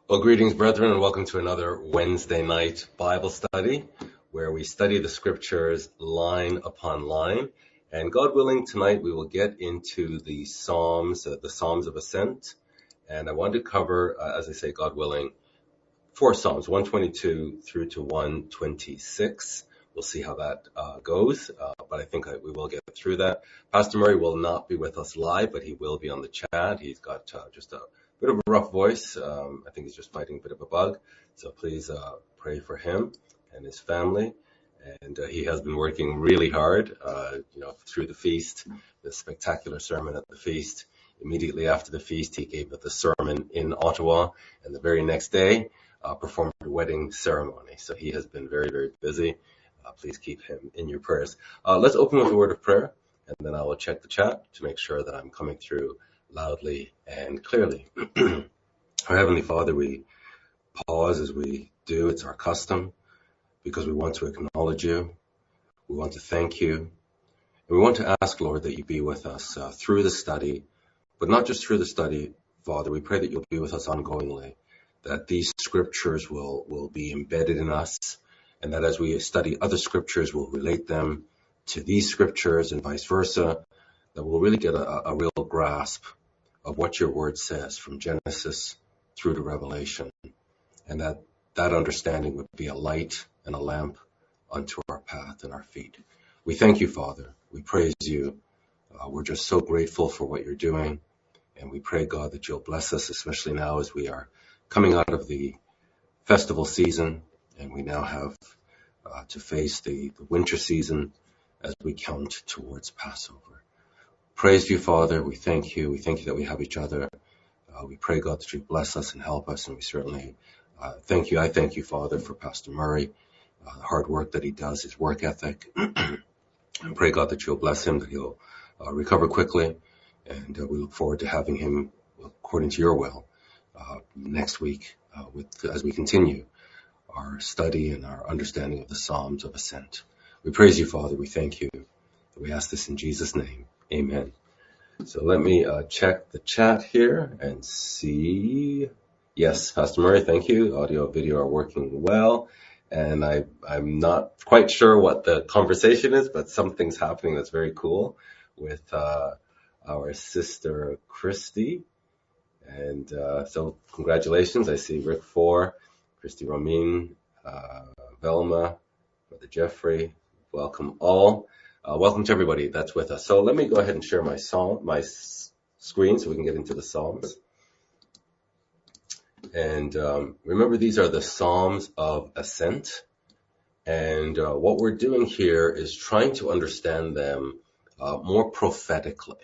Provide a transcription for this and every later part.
Well, greetings, brethren, and welcome to another Wednesday night Bible study where we study the scriptures line upon line. And God willing, tonight we will get into the Psalms of Ascent. And I want to cover, as I say, God willing, 4 Psalms, 122 through to 126. We'll see how that goes, but I think we will get through that. Pastor Murray will not be with us live, but he will be on the chat. He's got just a bit of a rough voice. I think he's just fighting a bit of a bug. So please pray for him and his family. And he has been working really hard, through the feast, the spectacular sermon at the feast. Immediately after the feast, he gave the sermon in Ottawa, and the very next day, performed a wedding ceremony. So he has been very, very busy. Please keep him in your prayers. Let's open with a word of prayer, and then I will check the chat to make sure that I'm coming through loudly and clearly. Our Heavenly Father, we pause as we do. It's our custom because we want to acknowledge you. We want to thank you. And we want to ask, Lord, that you be with us through the study, but not just through the study, Father. We pray that you'll be with us ongoingly, that these scriptures will be embedded in us, and that as we study other scriptures, we'll relate them to these scriptures and vice versa, that we'll really get a real grasp of what your word says from Genesis through to Revelation, and that understanding would be a light and a lamp unto our path and our feet. We thank you, Father. We praise you. We're just so grateful for what you're doing, and we pray, God, that you'll bless us, especially now as we are coming out of the festival season, and we now have to face the winter season as we count towards Passover. Praise you, Father. We thank you. We thank you that we have each other. We pray, God, that you bless us and help us, and we certainly thank you. I thank you, Father, for Pastor Murray, the hard work that he does, his work ethic. And pray, God, that you'll bless him, that he'll recover quickly, and we look forward to having him, according to your will, next week as we continue our study and our understanding of the Psalms of Ascent. We praise you, Father. We thank you. We ask this in Jesus' name. Amen. So let me check the chat here and see. Yes, Pastor Murray, thank you. Audio and video are working well. And I'm not quite sure what the conversation is, but something's happening that's very cool with our sister Christy. And so congratulations. I see Rick 4, Christy Ramin, Velma, Brother Jeffrey. Welcome all. Welcome to everybody that's with us. So let me go ahead and share my screen so we can get into the Psalms. And remember, these are the Psalms of Ascent. And what we're doing here is trying to understand them more prophetically.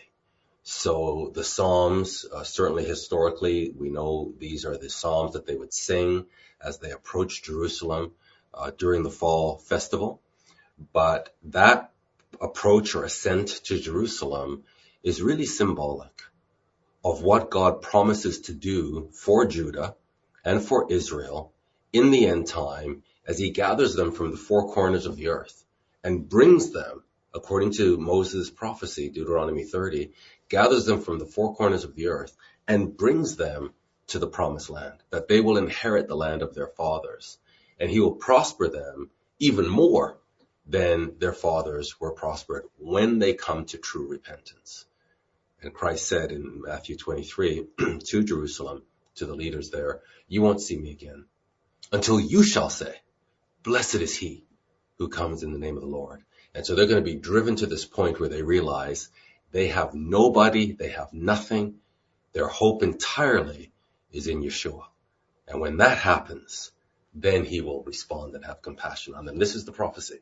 So the Psalms, certainly historically, we know these are the Psalms that they would sing as they approach Jerusalem during the fall festival. But that approach or ascent to Jerusalem is really symbolic of what God promises to do for Judah and for Israel in the end time as he gathers them from the four corners of the earth and brings them, according to Moses' prophecy, Deuteronomy 30, gathers them from the four corners of the earth and brings them to the promised land, that they will inherit the land of their fathers. And he will prosper them even more than their fathers were prospered when they come to true repentance. And Christ said in Matthew 23 to Jerusalem, to the leaders there, you won't see me again until you shall say, blessed is he who comes in the name of the Lord. And so they're going to be driven to this point where they realize they have nobody, they have nothing. Their hope entirely is in Yeshua. And when that happens, then he will respond and have compassion on them. This is the prophecy.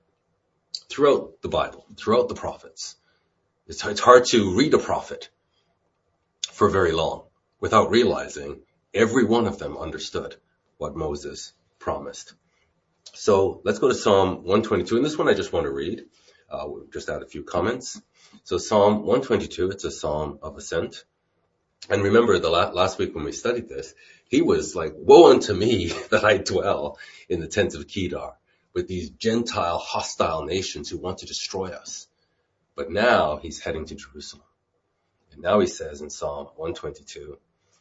Throughout the Bible, throughout the prophets, it's hard to read a prophet for very long without realizing every one of them understood what Moses promised. So let's go to Psalm 122. And this one I just want to read. We'll just add a few comments. So Psalm 122, it's a Psalm of Ascent. And remember the last week when we studied this, he was like, woe unto me that I dwell in the tents of Kedar with these Gentile hostile nations who want to destroy us. But now he's heading to Jerusalem. And now he says in Psalm 122,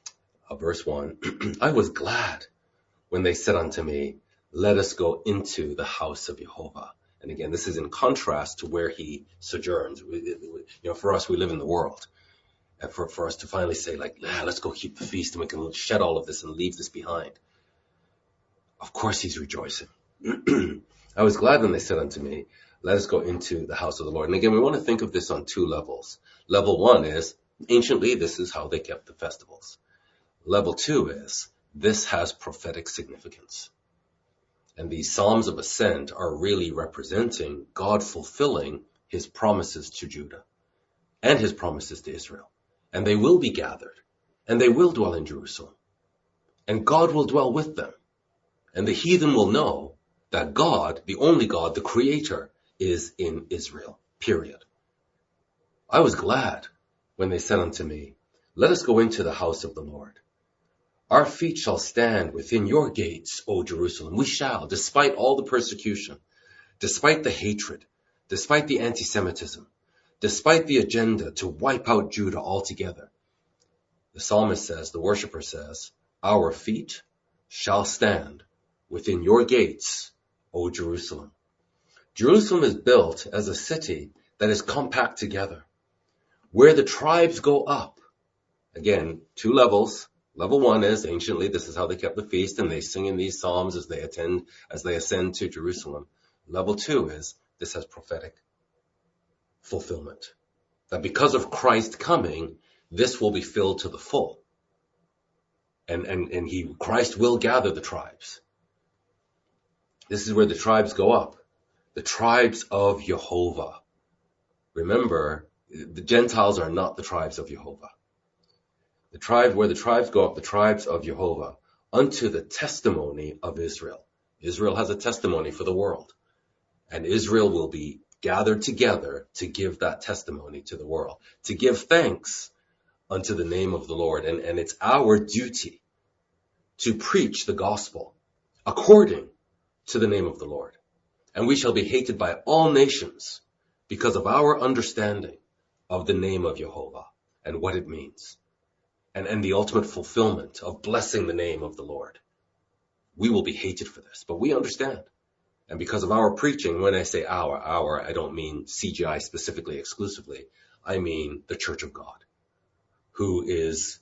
verse 1, I was glad when they said unto me, let us go into the house of Jehovah. And again, this is in contrast to where he sojourns. For us, we live in the world. And for us to finally say, let's go keep the feast and we can shed all of this and leave this behind. Of course he's rejoicing. I was glad when they said unto me, let us go into the house of the Lord. And again, we want to think of this on two levels. Level one is, anciently, this is how they kept the festivals. Level two is, this has prophetic significance. And these Psalms of Ascent are really representing God fulfilling his promises to Judah and his promises to Israel. And they will be gathered, and they will dwell in Jerusalem. And God will dwell with them. And the heathen will know that God, the only God, the Creator, is in Israel, period. I was glad when they said unto me, let us go into the house of the Lord. Our feet shall stand within your gates, O Jerusalem. We shall, despite all the persecution, despite the hatred, despite the anti-Semitism, despite the agenda to wipe out Judah altogether. The psalmist says, the worshiper says, our feet shall stand within your gates, O Jerusalem. Jerusalem is built as a city that is compact together, where the tribes go up. Again, two levels. Level one is, anciently, this is how they kept the feast, and they sing in these psalms as they ascend to Jerusalem. Level two is, this has prophetic fulfillment. That because of Christ coming, this will be filled to the full. And Christ will gather the tribes. This is where the tribes go up. The tribes of Jehovah. Remember, the Gentiles are not the tribes of Jehovah. Where the tribes go up, the tribes of Jehovah, unto the testimony of Israel. Israel has a testimony for the world. And Israel will be gathered together to give that testimony to the world, to give thanks unto the name of the Lord. And it's our duty to preach the gospel according to the name of the Lord. And we shall be hated by all nations because of our understanding of the name of Jehovah and what it means. And the ultimate fulfillment of blessing the name of the Lord. We will be hated for this, but we understand. And because of our preaching, when I say our, I don't mean CGI specifically, exclusively. I mean the Church of God, who is,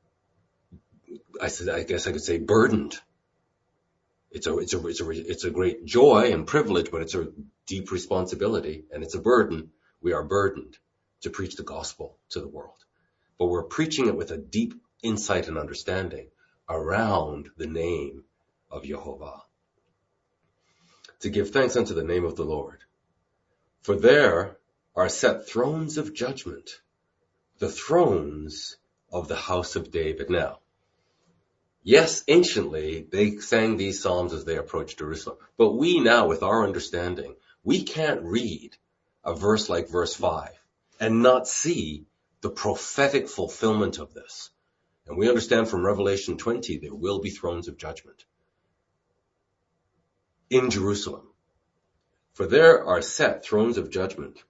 I guess I could say, burdened. It's a great joy and privilege, but it's a deep responsibility, and it's a burden. We are burdened to preach the gospel to the world. But we're preaching it with a deep insight and understanding around the name of Jehovah. To give thanks unto the name of the Lord. For there are set thrones of judgment, the thrones of the house of David. Now, yes, anciently, they sang these psalms as they approached Jerusalem. But we now, with our understanding, we can't read a verse like verse 5 and not see the prophetic fulfillment of this. And we understand from Revelation 20, there will be thrones of judgment in Jerusalem. For there are set thrones of judgment,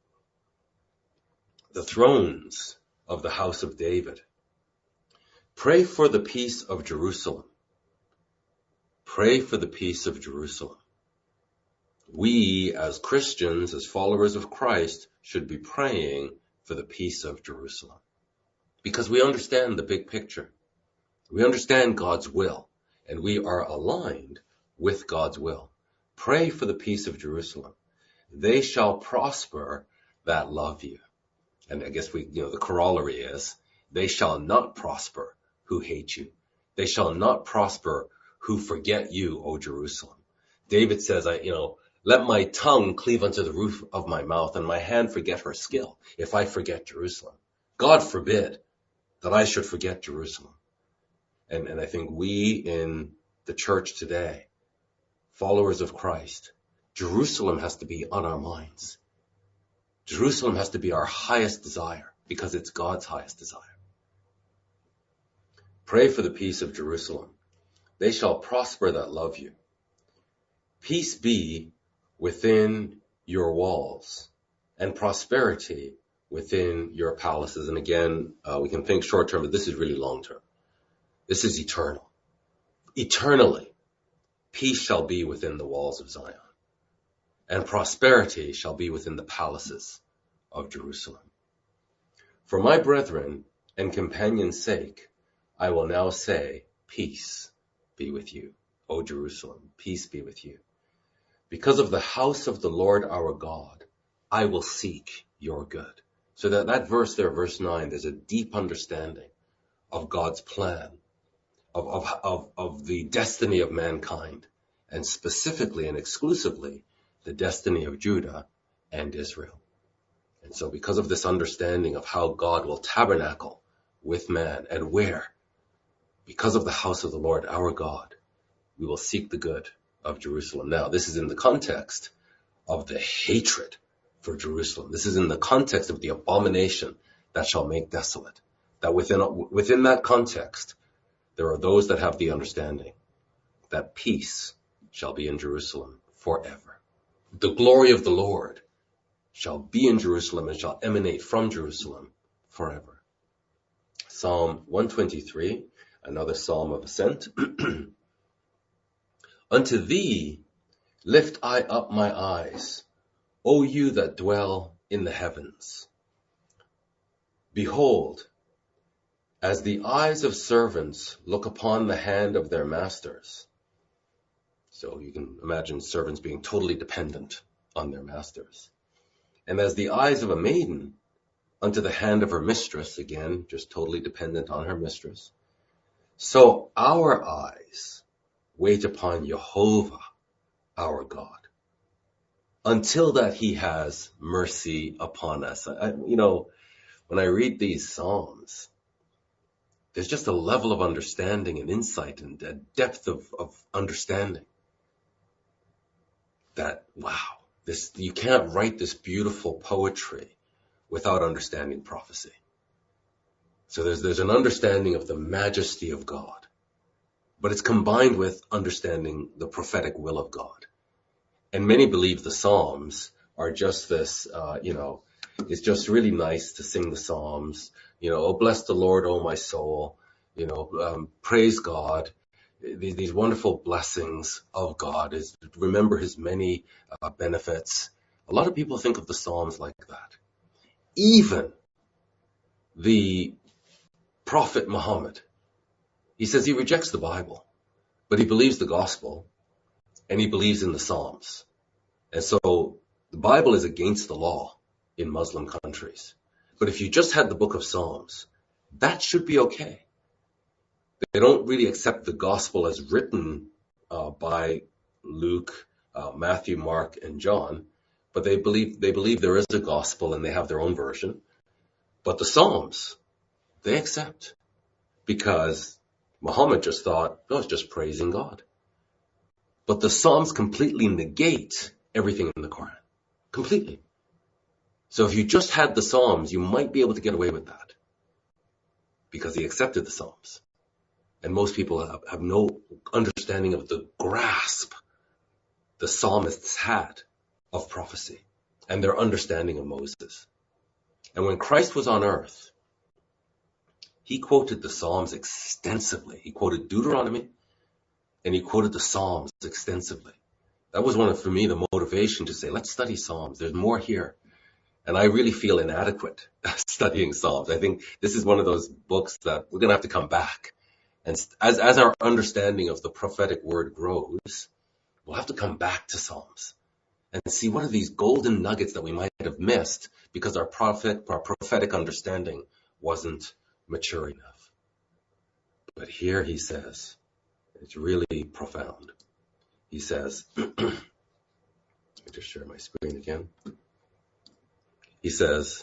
the thrones of the house of David. Pray for the peace of Jerusalem. Pray for the peace of Jerusalem. We, as Christians, as followers of Christ, should be praying for the peace of Jerusalem. Because we understand the big picture. We understand God's will, and we are aligned with God's will. Pray for the peace of Jerusalem. They shall prosper that love you. And I guess the corollary is, they shall not prosper who hate you. They shall not prosper who forget you, O Jerusalem. David says, let my tongue cleave unto the roof of my mouth and my hand forget her skill if I forget Jerusalem. God forbid that I should forget Jerusalem. And I think we in the church today, followers of Christ, Jerusalem has to be on our minds. Jerusalem has to be our highest desire because it's God's highest desire. Pray for the peace of Jerusalem. They shall prosper that love you. Peace be within your walls and prosperity within your palaces. And again, we can think short term, but this is really long term. This is eternal. Eternally, peace shall be within the walls of Zion, and prosperity shall be within the palaces of Jerusalem. For my brethren and companions' sake, I will now say, peace be with you, O Jerusalem, peace be with you. Because of the house of the Lord our God, I will seek your good. So that verse there, verse 9, there's a deep understanding of God's plan, of the destiny of mankind, and specifically and exclusively the destiny of Judah and Israel. And so because of this understanding of how God will tabernacle with man and where, because of the house of the Lord our God, we will seek the good of Jerusalem. Now, this is in the context of the hatred for Jerusalem. This is in the context of the abomination that shall make desolate. That within that context, there are those that have the understanding that peace shall be in Jerusalem forever. The glory of the Lord shall be in Jerusalem and shall emanate from Jerusalem forever. Psalm 123, another psalm of ascent. Unto thee lift I up my eyes, O you that dwell in the heavens. Behold, as the eyes of servants look upon the hand of their masters. So you can imagine servants being totally dependent on their masters. And as the eyes of a maiden unto the hand of her mistress, again, just totally dependent on her mistress. So our eyes wait upon Jehovah, our God, until that he has mercy upon us. When I read these Psalms, there's just a level of understanding and insight and a depth of understanding that, wow, you can't write this beautiful poetry without understanding prophecy. So there's an understanding of the majesty of God, but it's combined with understanding the prophetic will of God. And many believe the Psalms are just this, it's just really nice to sing the Psalms, oh, bless the Lord, oh, my soul, praise God, these wonderful blessings of God, remember his many benefits. A lot of people think of the Psalms like that. Even the Prophet Muhammad, he says he rejects the Bible, but he believes the gospel and he believes in the Psalms. And so the Bible is against the law in Muslim countries. But if you just had the book of Psalms, that should be okay. They don't really accept the gospel as written by Luke, Matthew, Mark, and John, but they believe there is a gospel and they have their own version. But the Psalms, they accept, because Muhammad just thought, it's just praising God. But the Psalms completely negate everything in the Quran. Completely. So if you just had the Psalms, you might be able to get away with that, because he accepted the Psalms. And most people have no understanding of the grasp the psalmists had of prophecy and their understanding of Moses. And when Christ was on earth, he quoted the Psalms extensively. He quoted Deuteronomy and he quoted the Psalms extensively. That was for me, the motivation to say, let's study Psalms. There's more here. And I really feel inadequate studying Psalms. I think this is one of those books that we're going to have to come back. And as our understanding of the prophetic word grows, we'll have to come back to Psalms and see what are these golden nuggets that we might have missed because our prophetic understanding wasn't mature enough. But here he says, it's really profound. He says, let me just share my screen again. He says,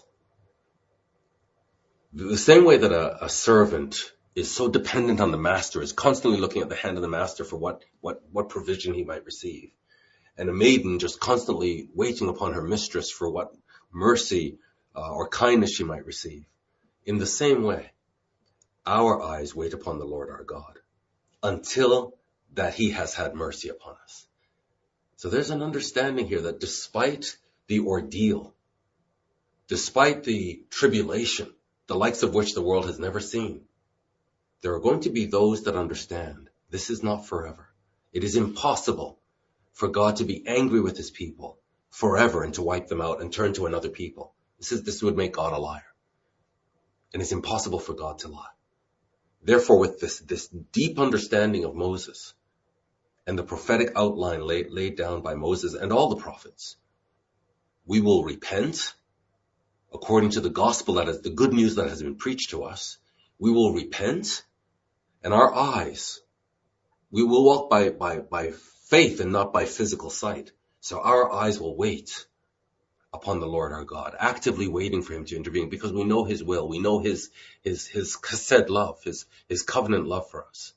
the same way that a servant is so dependent on the master, is constantly looking at the hand of the master for what provision he might receive. And a maiden just constantly waiting upon her mistress for what mercy or kindness she might receive. In the same way, our eyes wait upon the Lord our God until that he has had mercy upon us. So there's an understanding here that despite the ordeal, despite the tribulation, the likes of which the world has never seen, there are going to be those that understand this is not forever. It is impossible for God to be angry with his people forever and to wipe them out and turn to another people. This would make God a liar. And it's impossible for God to lie. Therefore, with this deep understanding of Moses and the prophetic outline laid down by Moses and all the prophets, we will repent according to the gospel, that is the good news that has been preached to us. We will repent, and our eyes, we will walk by faith and not by physical sight. So our eyes will wait upon the Lord our God, actively waiting for him to intervene, because we know his will. We know his chesed love, his covenant love for us.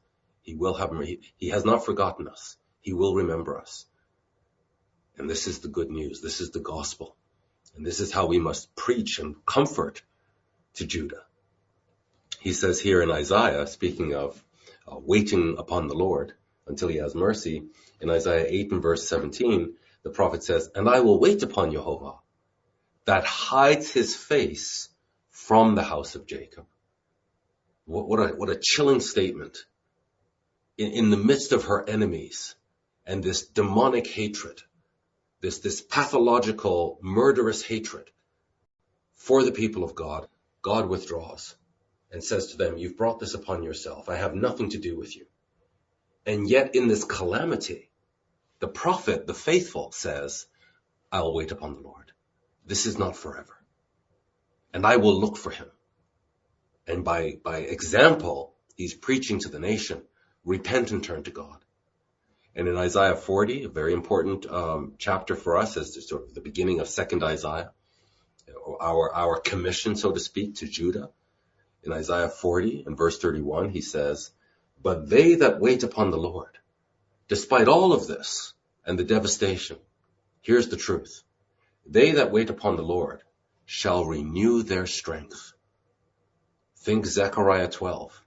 He has not forgotten us. He will remember us. And this is the good news. This is the gospel. And this is how we must preach and comfort to Judah. He says here in Isaiah, speaking of waiting upon the Lord until he has mercy, in Isaiah 8 and verse 17, the prophet says, "And I will wait upon Jehovah, that hides his face from the house of Jacob." What a chilling statement. In the midst of her enemies and this demonic hatred, this pathological, murderous hatred for the people of God, God withdraws and says to them, "You've brought this upon yourself. I have nothing to do with you." And yet in this calamity, the prophet, the faithful, says, "I'll wait upon the Lord. This is not forever. And I will look for him." And by example, he's preaching to the nation, repent and turn to God. And in Isaiah 40, a very important chapter for us, as sort of the beginning of second Isaiah, our commission, so to speak, to Judah. In Isaiah 40 and verse 31, he says, "But they that wait upon the Lord, despite all of this and the devastation, here's the truth. They that wait upon the Lord shall renew their strength." Think Zechariah 12.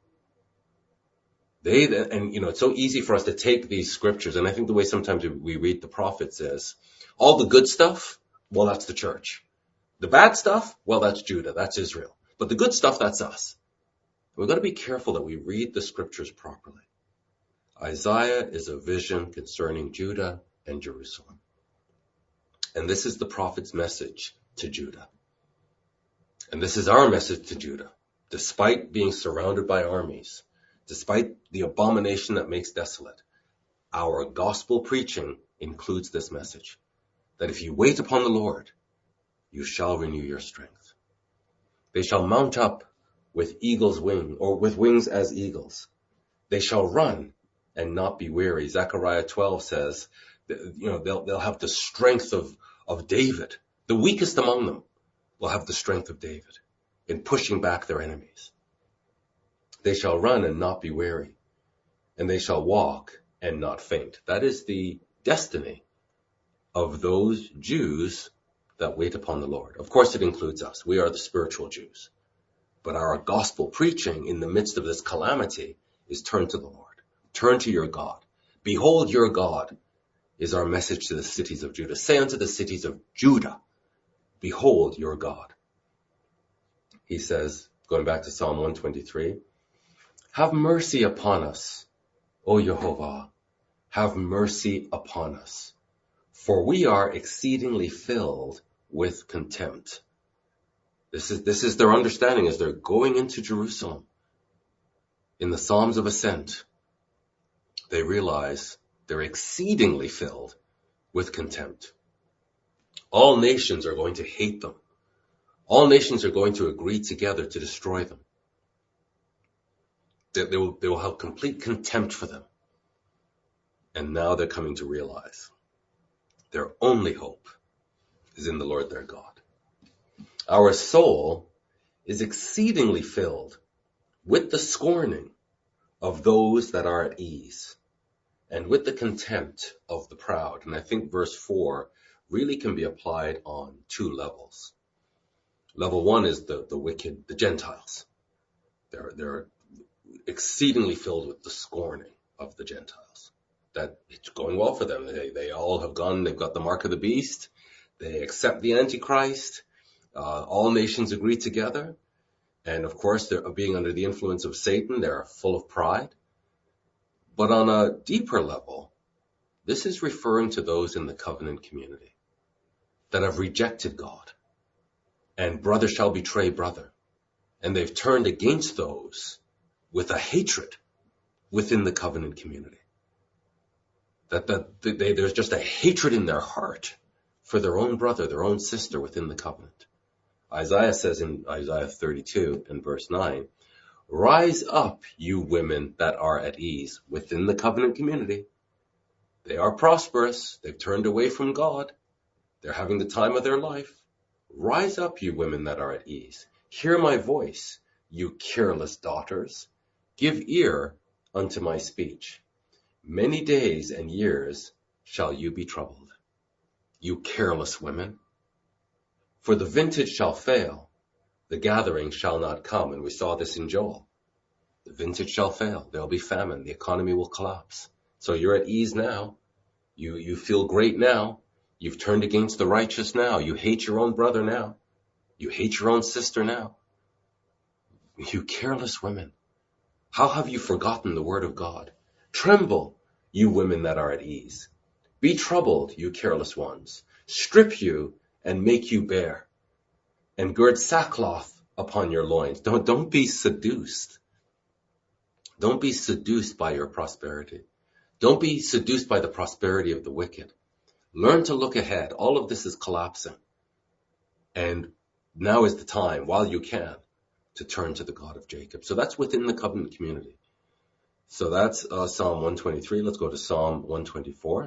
It's so easy for us to take these scriptures, and I think the way sometimes we read the prophets is, all the good stuff, well, that's the church. The bad stuff, well, that's Judah, that's Israel. But the good stuff, that's us. We've got to be careful that we read the scriptures properly. Isaiah is a vision concerning Judah and Jerusalem. And this is the prophet's message to Judah. And this is our message to Judah. Despite being surrounded by armies, despite the abomination that makes desolate, our gospel preaching includes this message, that if you wait upon the Lord, you shall renew your strength. They shall mount up with eagle's wing, or with wings as eagles. They shall run and not be weary. Zechariah 12 says, they'll have the strength of David. The weakest among them will have the strength of David in pushing back their enemies. They shall run and not be weary, and they shall walk and not faint. That is the destiny of those Jews that wait upon the Lord. Of course, it includes us. We are the spiritual Jews. But our gospel preaching in the midst of this calamity is turn to the Lord. Turn to your God. Behold, your God is our message to the cities of Judah. Say unto the cities of Judah, behold your God. He says, going back to Psalm 123, have mercy upon us, O Jehovah, have mercy upon us, for we are exceedingly filled with contempt. This is their understanding as they're going into Jerusalem. In the Psalms of Ascent, they realize they're exceedingly filled with contempt. All nations are going to hate them. All nations are going to agree together to destroy them. They will have complete contempt for them. And now they're coming to realize their only hope is in the Lord their God. Our soul is exceedingly filled with the scorning of those that are at ease and with the contempt of the proud. And I think verse 4 really can be applied on two levels. Level one is the wicked, the Gentiles. They're exceedingly filled with the scorning of the Gentiles. That it's going well for them. They all have gone, they've got the mark of the beast. They accept the Antichrist. All nations agree together. And of course, they're being under the influence of Satan. They're full of pride. But on a deeper level, this is referring to those in the covenant community that have rejected God. And brother shall betray brother. And they've turned against those with a hatred within the covenant community. There's just a hatred in their heart for their own brother, their own sister within the covenant. Isaiah says in Isaiah 32 and verse 9, rise up, you women that are at ease within the covenant community. They are prosperous. They've turned away from God. They're having the time of their life. Rise up, you women that are at ease. Hear my voice, you careless daughters. Give ear unto my speech. Many days and years shall you be troubled, you careless women. For the vintage shall fail, the gathering shall not come. And we saw this in Joel. The vintage shall fail. There'll be famine. The economy will collapse. So you're at ease now. You feel great now. You've turned against the righteous now. You hate your own brother now. You hate your own sister now. You careless women. How have you forgotten the word of God? Tremble, you women that are at ease. Be troubled, you careless ones. Strip you and make you bare. And gird sackcloth upon your loins. Don't be seduced. Don't be seduced by your prosperity. Don't be seduced by the prosperity of the wicked. Learn to look ahead. All of this is collapsing. And now is the time, while you can, to turn to the God of Jacob. So that's within the covenant community. So that's Psalm 123. Let's go to Psalm 124.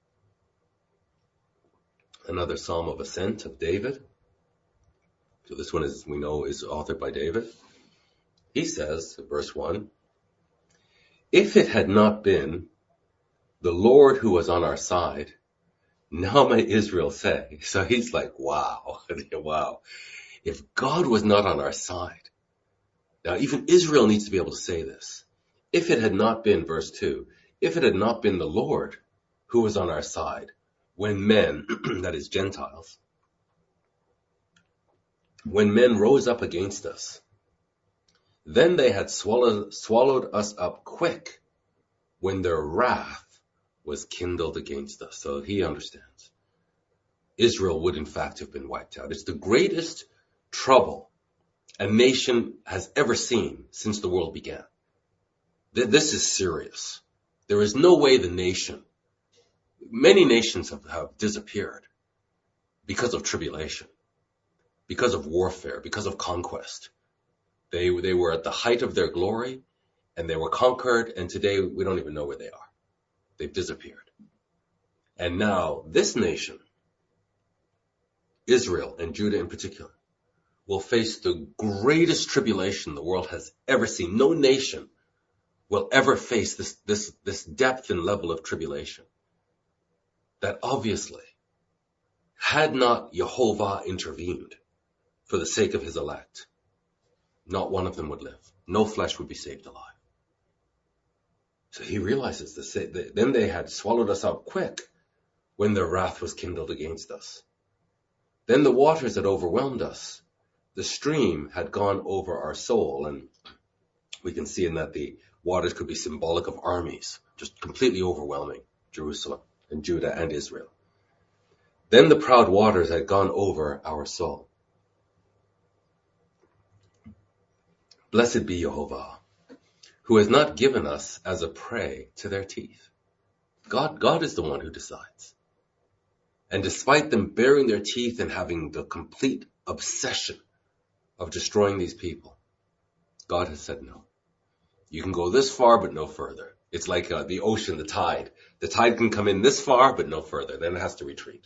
Another Psalm of Ascent of David. So this one, we know, is authored by David. He says, verse 1, if it had not been the Lord who was on our side, now may Israel say. So he's like, wow, wow. If God was not on our side. Now, even Israel needs to be able to say this. If it had not been, verse 2, if it had not been the Lord who was on our side, when men, that is Gentiles, when men rose up against us, then they had swallowed us up quick when their wrath was kindled against us. So he understands. Israel would in fact have been wiped out. It's the greatest trouble a nation has ever seen since the world began. This is serious. There is no way many nations have disappeared because of tribulation, because of warfare, because of conquest. They were at the height of their glory and they were conquered, and today we don't even know where they are. They've disappeared. And now this nation, Israel and Judah in particular, will face the greatest tribulation the world has ever seen. No nation will ever face this depth and level of tribulation. That obviously, had not Jehovah intervened for the sake of his elect, not one of them would live. No flesh would be saved alive. So he realizes this. Then they had swallowed us up quick when their wrath was kindled against us. Then the waters had overwhelmed us. The stream had gone over our soul. And we can see in that the waters could be symbolic of armies, just completely overwhelming Jerusalem and Judah and Israel. Then the proud waters had gone over our soul. Blessed be Jehovah, who has not given us as a prey to their teeth. God is the one who decides. And despite them baring their teeth and having the complete obsession of destroying these people, God has said no. You can go this far, but no further. It's like the ocean, the tide. The tide can come in this far, but no further. Then it has to retreat.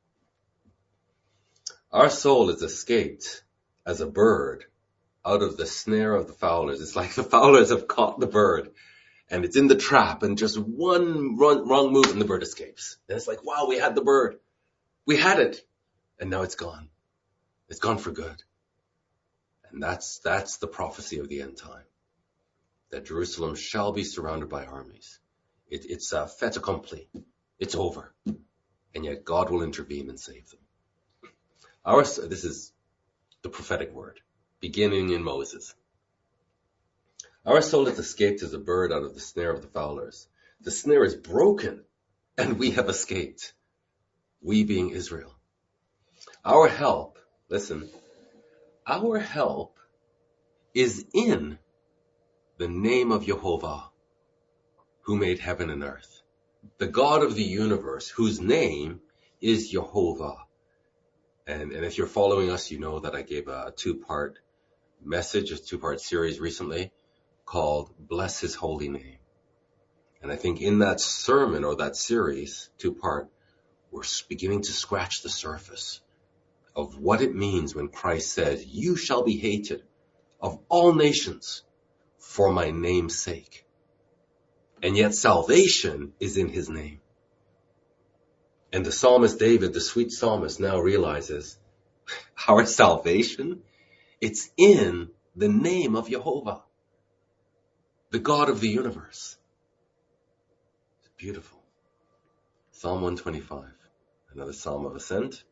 Our soul is escaped as a bird out of the snare of the fowlers. It's like the fowlers have caught the bird and it's in the trap, and just one wrong move and the bird escapes. And it's like, wow, we had the bird. We had it. And now it's gone. It's gone for good. And that's the prophecy of the end time. That Jerusalem shall be surrounded by armies. It's a fait accompli. It's over. And yet God will intervene and save them. This is the prophetic word. beginning in Moses. Our soul has escaped as a bird out of the snare of the fowlers. The snare is broken, and we have escaped, we being Israel. Our help, listen, our help is in the name of Jehovah, who made heaven and earth, the God of the universe, whose name is Jehovah. And if you're following us, you know that I gave a two-part message, a two-part series recently called Bless His Holy Name. And I think in that sermon or that series, two-part, we're beginning to scratch the surface of what it means when Christ says, you shall be hated of all nations for my name's sake. And yet salvation is in his name. And the psalmist David, the sweet psalmist, now realizes our salvation, it's in the name of Jehovah, the God of the universe. It's beautiful. Psalm 125, another psalm of ascent.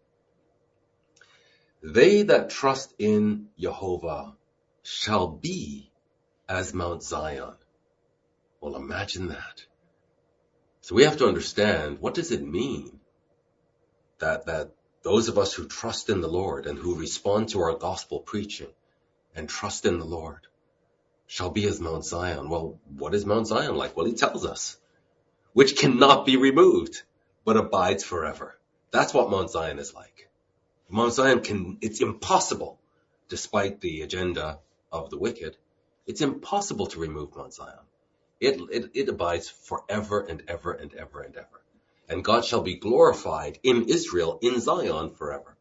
They that trust in Jehovah shall be as Mount Zion. Well, imagine that. So we have to understand, what does it mean that those of us who trust in the Lord and who respond to our gospel preaching and trust in the Lord shall be as Mount Zion? Well, what is Mount Zion like? Well, he tells us, which cannot be removed, but abides forever. That's what Mount Zion is like. Mount Zion it's impossible, despite the agenda of the wicked, it's impossible to remove Mount Zion. It abides forever and ever and ever and ever. And God shall be glorified in Israel, in Zion forever.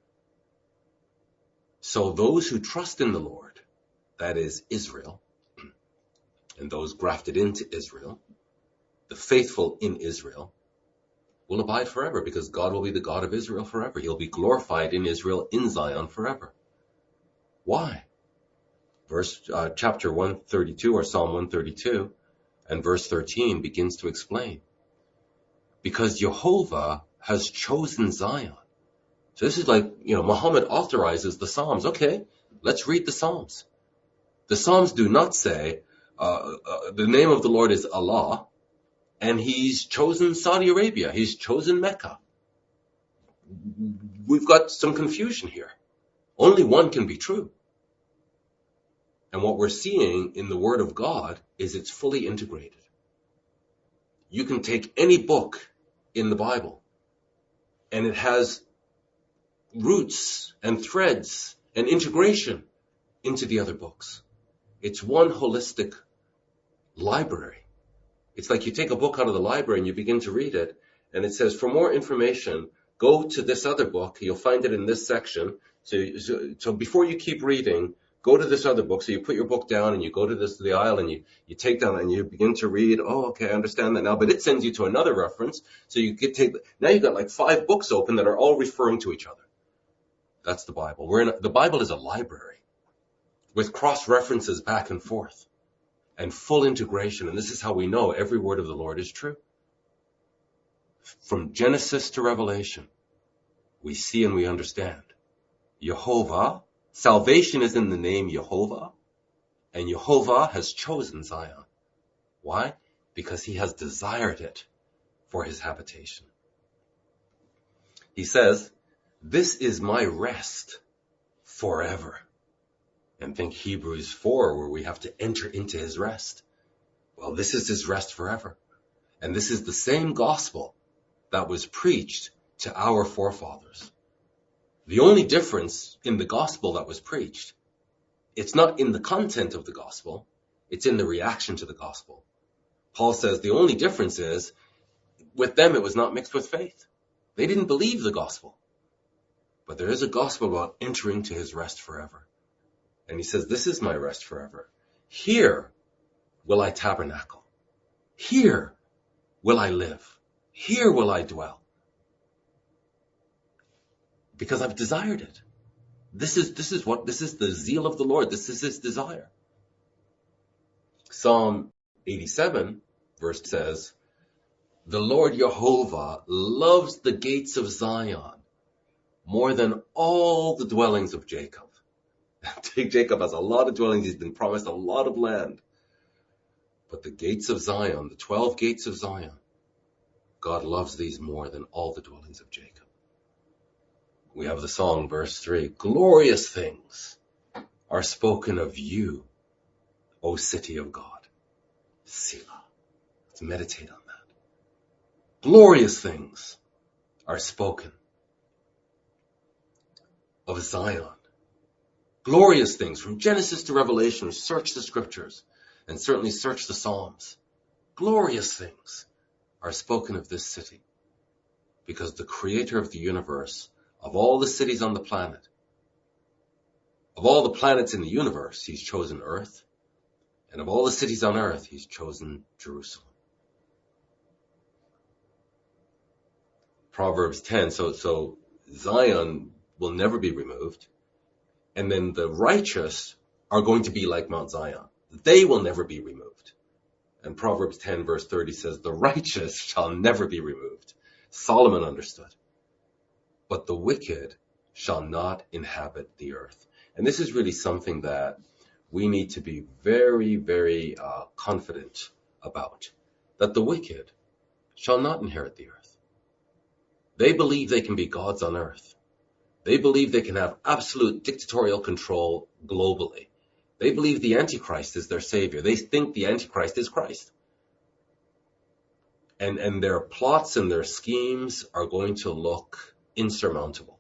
So those who trust in the Lord, that is Israel, and those grafted into Israel, the faithful in Israel, will abide forever, because God will be the God of Israel forever. He'll be glorified in Israel, in Zion forever. Why? Chapter 132, or Psalm 132, and verse 13 begins to explain. Because Jehovah has chosen Zion. So this is like, Muhammad authorizes the Psalms. Okay, let's read the Psalms. The Psalms do not say, the name of the Lord is Allah, and he's chosen Saudi Arabia. He's chosen Mecca. We've got some confusion here. Only one can be true. And what we're seeing in the Word of God is it's fully integrated. You can take any book in the Bible, and it has roots and threads and integration into the other books. It's one holistic library. It's like you take a book out of the library and you begin to read it, and it says, for more information, go to this other book. You'll find it in this section. So before you keep reading, go to this other book. So you put your book down and you go to the aisle and you take down and you begin to read. Oh, okay, I understand that now. But it sends you to another reference. So now you've got like 5 books open that are all referring to each other. That's the Bible. The Bible is a library with cross references back and forth and full integration. And this is how we know every word of the Lord is true. From Genesis to Revelation, we see and we understand. Jehovah, salvation is in the name Jehovah, and Jehovah has chosen Zion. Why? Because he has desired it for his habitation. He says, this is my rest forever. And think Hebrews 4, where we have to enter into his rest. Well, this is his rest forever. And this is the same gospel that was preached to our forefathers. The only difference in the gospel that was preached, it's not in the content of the gospel, it's in the reaction to the gospel. Paul says the only difference is, with them it was not mixed with faith. They didn't believe the gospel. But there is a gospel about entering to his rest forever. And he says, this is my rest forever. Here will I tabernacle. Here will I live. Here will I dwell. Because I've desired it. This is the zeal of the Lord. This is his desire. Psalm 87 verse says, the Lord Jehovah loves the gates of Zion more than all the dwellings of Jacob. Jacob has a lot of dwellings. He's been promised a lot of land. But the gates of Zion, the 12 gates of Zion, God loves these more than all the dwellings of Jacob. We have the song, verse 3. Glorious things are spoken of you, O city of God. Selah. Let's meditate on that. Glorious things are spoken of Zion. Glorious things from Genesis to Revelation. Search the scriptures and certainly search the Psalms. Glorious things are spoken of this city because the creator of the universe, of all the cities on the planet, of all the planets in the universe, he's chosen Earth. And of all the cities on earth, he's chosen Jerusalem. Proverbs 10, so Zion will never be removed. And then the righteous are going to be like Mount Zion. They will never be removed. And Proverbs 10 verse 30 says, the righteous shall never be removed. Solomon understood. But the wicked shall not inhabit the earth. And this is really something that we need to be very, very confident about. That the wicked shall not inherit the earth. They believe they can be gods on earth. They believe they can have absolute dictatorial control globally. They believe the Antichrist is their savior. They think the Antichrist is Christ. And their plots and their schemes are going to look insurmountable.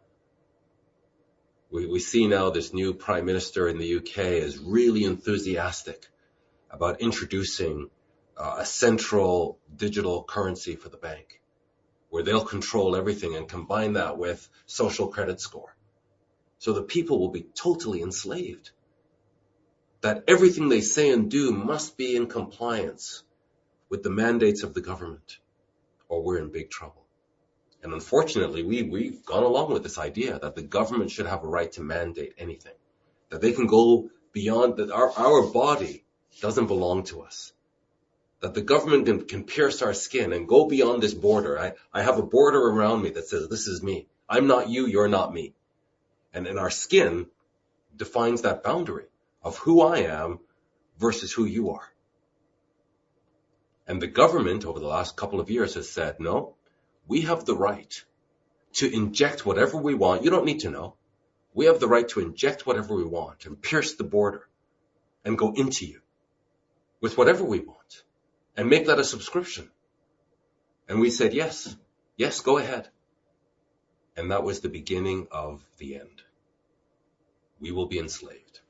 We see now this new prime minister in the UK is really enthusiastic about introducing a central digital currency for the bank, where they'll control everything and combine that with social credit score. So the people will be totally enslaved. That everything they say and do must be in compliance with the mandates of the government, or we're in big trouble. And unfortunately, we've gone along with this idea that the government should have a right to mandate anything, that they can go beyond, that our body doesn't belong to us, that the government can pierce our skin and go beyond this border. I have a border around me that says, this is me. I'm not you, you're not me. And our skin defines that boundary of who I am versus who you are. And the government over the last couple of years has said, no, we have the right to inject whatever we want. You don't need to know. We have the right to inject whatever we want and pierce the border and go into you with whatever we want and make that a subscription. And we said, yes, go ahead. And that was the beginning of the end. We will be enslaved.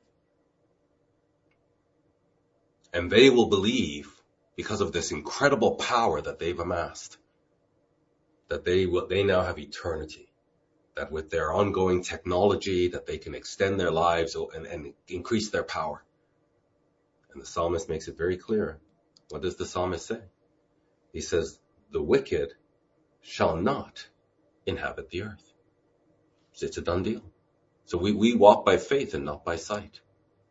And they will believe, because of this incredible power that they've amassed, that they now have eternity, that with their ongoing technology, that they can extend their lives and increase their power. And the psalmist makes it very clear. What does the psalmist say? He says, the wicked shall not inhabit the earth. It's a done deal. So we walk by faith and not by sight.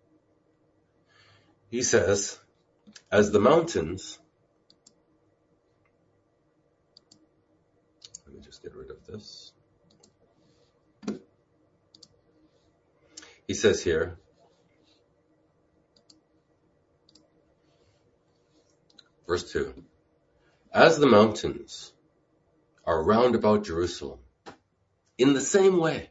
He says, as the mountains, let me just get rid of this. He says here, verse 2, as the mountains are round about Jerusalem, in the same way,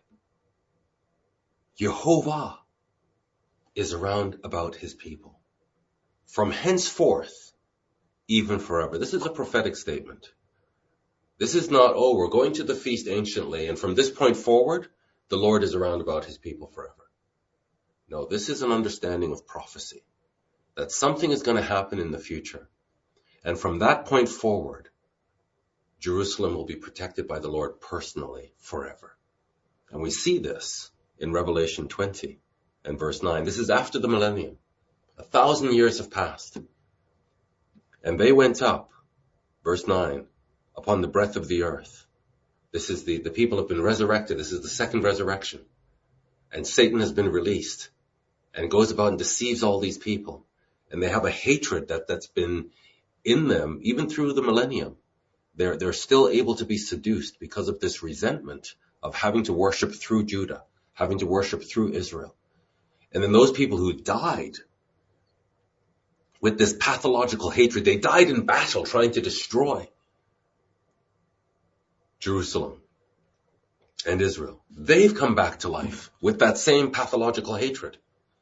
Jehovah is around about his people. From henceforth, even forever. This is a prophetic statement. This is not, we're going to the feast anciently, and from this point forward, the Lord is around about his people forever. No, this is an understanding of prophecy, that something is going to happen in the future. And from that point forward, Jerusalem will be protected by the Lord personally forever. And we see this in Revelation 20 and verse 9. This is after the millennium. 1,000 years have passed. And they went up, verse 9, upon the breadth of the earth. This is the people have been resurrected. This is the second resurrection. And Satan has been released and goes about and deceives all these people. And they have a hatred that's been in them, even through the millennium. They're still able to be seduced because of this resentment of having to worship through Judah, having to worship through Israel. And then those people who died with this pathological hatred, they died in battle trying to destroy Jerusalem and Israel. They've come back to life with that same pathological hatred.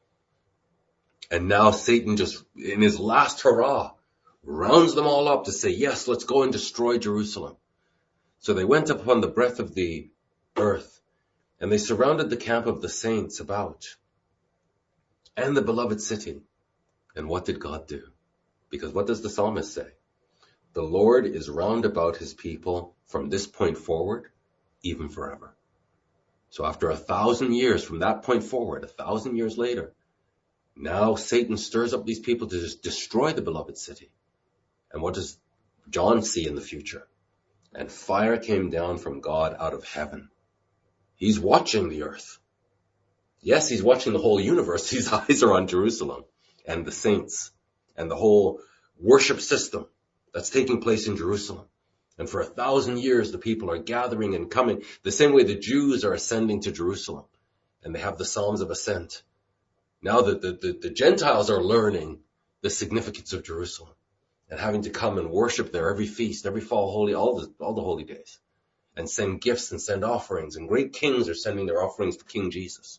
And now Satan just, in his last hurrah, rounds them all up to say, yes, let's go and destroy Jerusalem. So they went upon the breadth of the earth, and they surrounded the camp of the saints about, and the beloved city. And what did God do? Because what does the psalmist say? The Lord is round about his people from this point forward, even forever. So after 1,000 years from that point forward, 1,000 years later, now Satan stirs up these people to just destroy the beloved city. And what does John see in the future? And fire came down from God out of heaven. He's watching the earth. Yes, he's watching the whole universe. His eyes are on Jerusalem and the saints and the whole worship system that's taking place in Jerusalem. And for 1,000 years, the people are gathering and coming the same way the Jews are ascending to Jerusalem. And they have the Psalms of Ascent. Now the Gentiles are learning the significance of Jerusalem and having to come and worship there every feast, every fall holy, all the holy days, and send gifts and send offerings. And great kings are sending their offerings to King Jesus.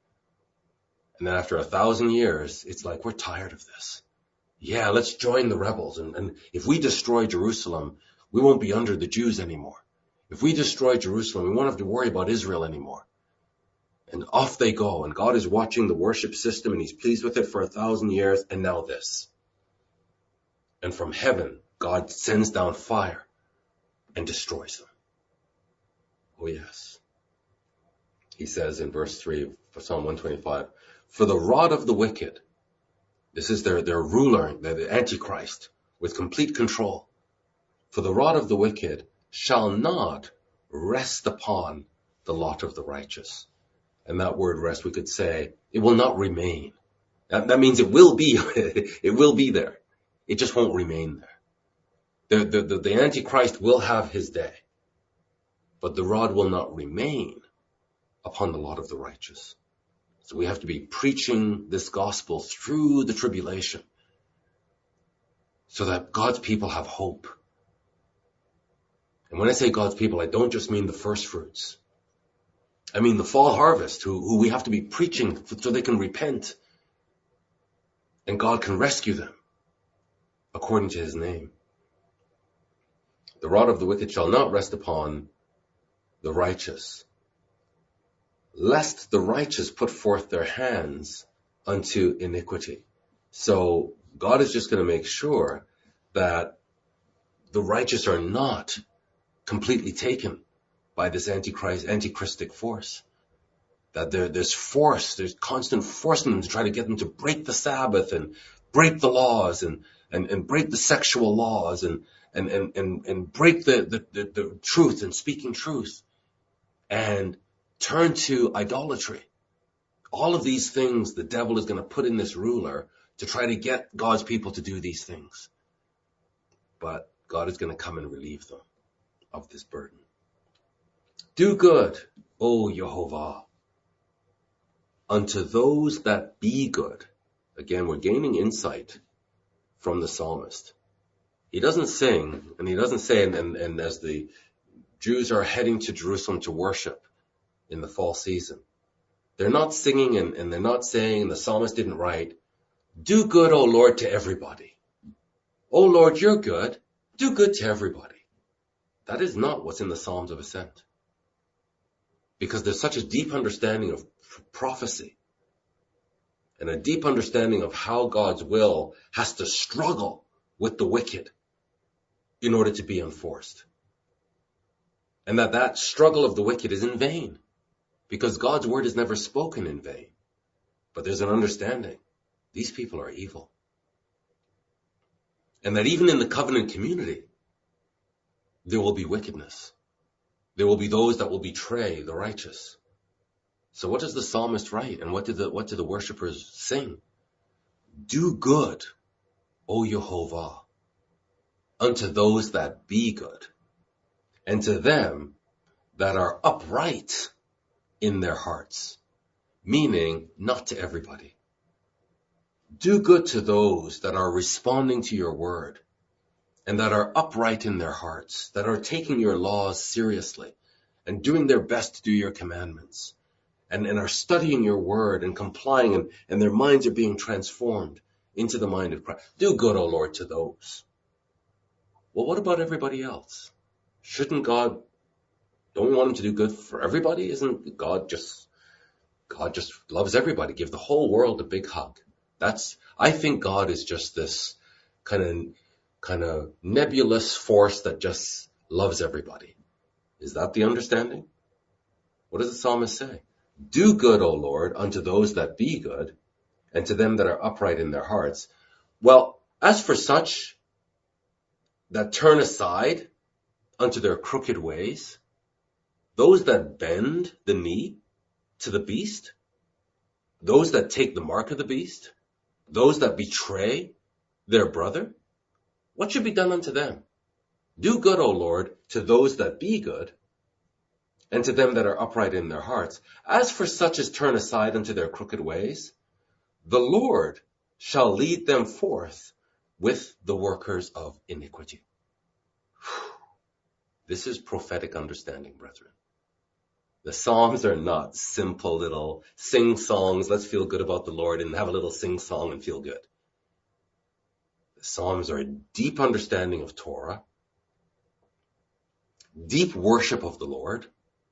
And then after 1,000 years, it's like, we're tired of this. Yeah, let's join the rebels. And if we destroy Jerusalem, we won't be under the Jews anymore. If we destroy Jerusalem, we won't have to worry about Israel anymore. And off they go. And God is watching the worship system, and he's pleased with it for 1,000 years. And now this. And from heaven, God sends down fire and destroys them. Oh, yes. He says in verse 3 of Psalm 125, for the rod of the wicked, this is their ruler, the Antichrist, with complete control. For the rod of the wicked shall not rest upon the lot of the righteous. And that word rest, we could say, it will not remain. That means it will be, it will be there. It just won't remain there. The Antichrist will have his day, but the rod will not remain upon the lot of the righteous. So we have to be preaching this gospel through the tribulation so that God's people have hope. And when I say God's people, I don't just mean the first fruits. I mean the fall harvest, who we have to be preaching so they can repent and God can rescue them according to his name. The rod of the wicked shall not rest upon the righteous, lest the righteous put forth their hands unto iniquity. So God is just going to make sure that the righteous are not completely taken by this antichristic force. That there's constant force in them to try to get them to break the Sabbath and break the laws and break the sexual laws and break the truth and speaking truth and turn to idolatry. All of these things the devil is going to put in this ruler to try to get God's people to do these things. But God is going to come and relieve them of this burden. Do good, O Yehovah, unto those that be good. Again, we're gaining insight from the psalmist. He doesn't sing, and he doesn't say, and as the Jews are heading to Jerusalem to worship in the fall season, they're not singing and they're not saying, and the psalmist didn't write, do good, O Lord, to everybody. O Lord, you're good. Do good to everybody. That is not what's in the Psalms of Ascent. Because there's such a deep understanding of prophecy and a deep understanding of how God's will has to struggle with the wicked in order to be enforced. And that struggle of the wicked is in vain because God's word is never spoken in vain. But there's an understanding. These people are evil. And that even in the covenant community, there will be wickedness. There will be those that will betray the righteous. So what does the psalmist write? And what do the worshipers sing? Do good, O Yehovah, unto those that be good, and to them that are upright in their hearts. meaning not to everybody. Do good to those that are responding to your word and that are upright in their hearts, that are taking your laws seriously and doing their best to do your commandments and are studying your word and complying, and their minds are being transformed into the mind of Christ. Do good, O Lord, to those. Well, what about everybody else? Shouldn't God, don't we want him to do good for everybody? Isn't God just loves everybody? Give the whole world a big hug. I think God is just this kind of nebulous force that just loves everybody. Is that the understanding? What does the psalmist say? Do good, O Lord, unto those that be good, and to them that are upright in their hearts. Well, as for such that turn aside unto their crooked ways, those that bend the knee to the beast, those that take the mark of the beast, those that betray their brother, what should be done unto them? Do good, O Lord, to those that be good, and to them that are upright in their hearts. As for such as turn aside unto their crooked ways, the Lord shall lead them forth with the workers of iniquity. This is prophetic understanding, brethren. The Psalms are not simple little sing-songs, let's feel good about the Lord and have a little sing-song and feel good. The Psalms are a deep understanding of Torah, deep worship of the Lord,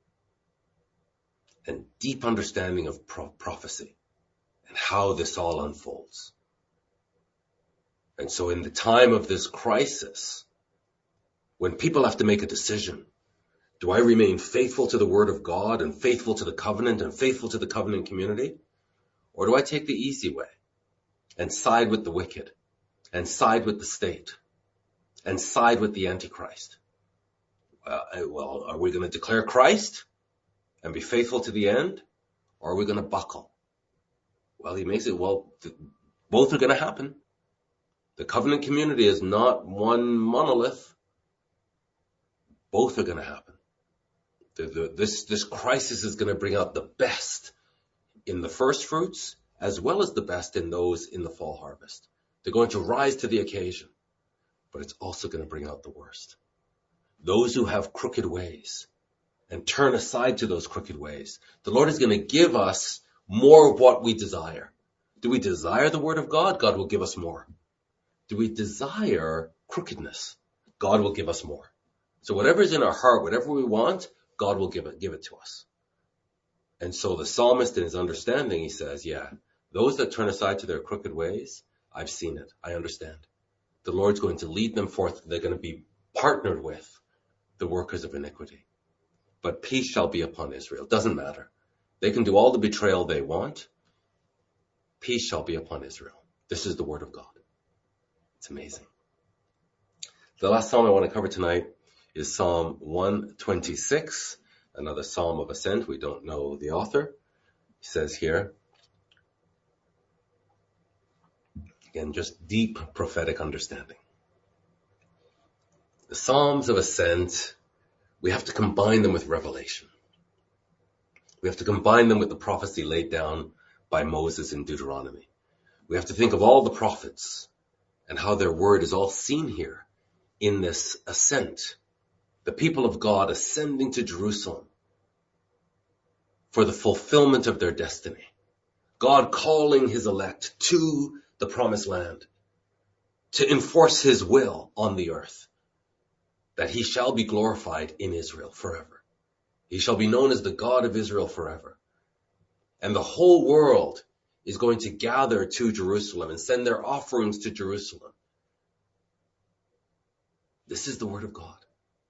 and deep understanding of prophecy and how this all unfolds. And so in the time of this crisis, when people have to make a decision, do I remain faithful to the word of God and faithful to the covenant and faithful to the covenant community? Or do I take the easy way and side with the wicked and side with the state and side with the Antichrist? Well, are we going to declare Christ and be faithful to the end? Or are we going to buckle? Well, he makes it, both are going to happen. The covenant community is not one monolith. Both are going to happen. This crisis is going to bring out the best in the first fruits as well as the best in those in the fall harvest. They're going to rise to the occasion, but it's also going to bring out the worst. Those who have crooked ways and turn aside to those crooked ways, the Lord is going to give us more of what we desire. Do we desire the word of God? God will give us more. Do we desire crookedness? God will give us more. So whatever is in our heart, whatever we want, God will give it to us. And so the psalmist, in his understanding, he says, yeah, those that turn aside to their crooked ways, I've seen it. I understand. The Lord's going to lead them forth. They're going to be partnered with the workers of iniquity. But peace shall be upon Israel. Doesn't matter. They can do all the betrayal they want. Peace shall be upon Israel. This is the word of God. It's amazing. The last psalm I want to cover tonight is Psalm 126, another psalm of ascent. We don't know the author. He says here, again, just deep prophetic understanding. The psalms of ascent, we have to combine them with revelation. We have to combine them with the prophecy laid down by Moses in Deuteronomy. We have to think of all the prophets and how their word is all seen here in this ascent. The people of God ascending to Jerusalem for the fulfillment of their destiny. God calling his elect to the promised land to enforce his will on the earth, that he shall be glorified in Israel forever. He shall be known as the God of Israel forever. And the whole world is going to gather to Jerusalem and send their offerings to Jerusalem. This is the word of God.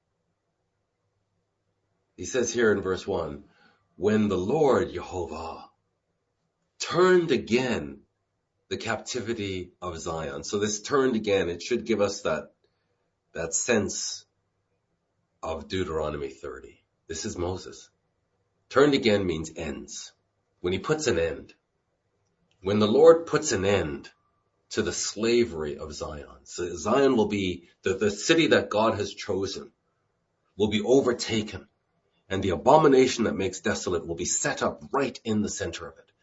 He says here in verse 1, when the Lord Jehovah turned again the captivity of Zion. So this turned again, it should give us that sense of Deuteronomy 30. This is Moses. Turned again means ends. When he puts an end. When the Lord puts an end to the slavery of Zion. So Zion will be, the city that God has chosen will be overtaken. And the abomination that makes desolate will be set up right in the center of it.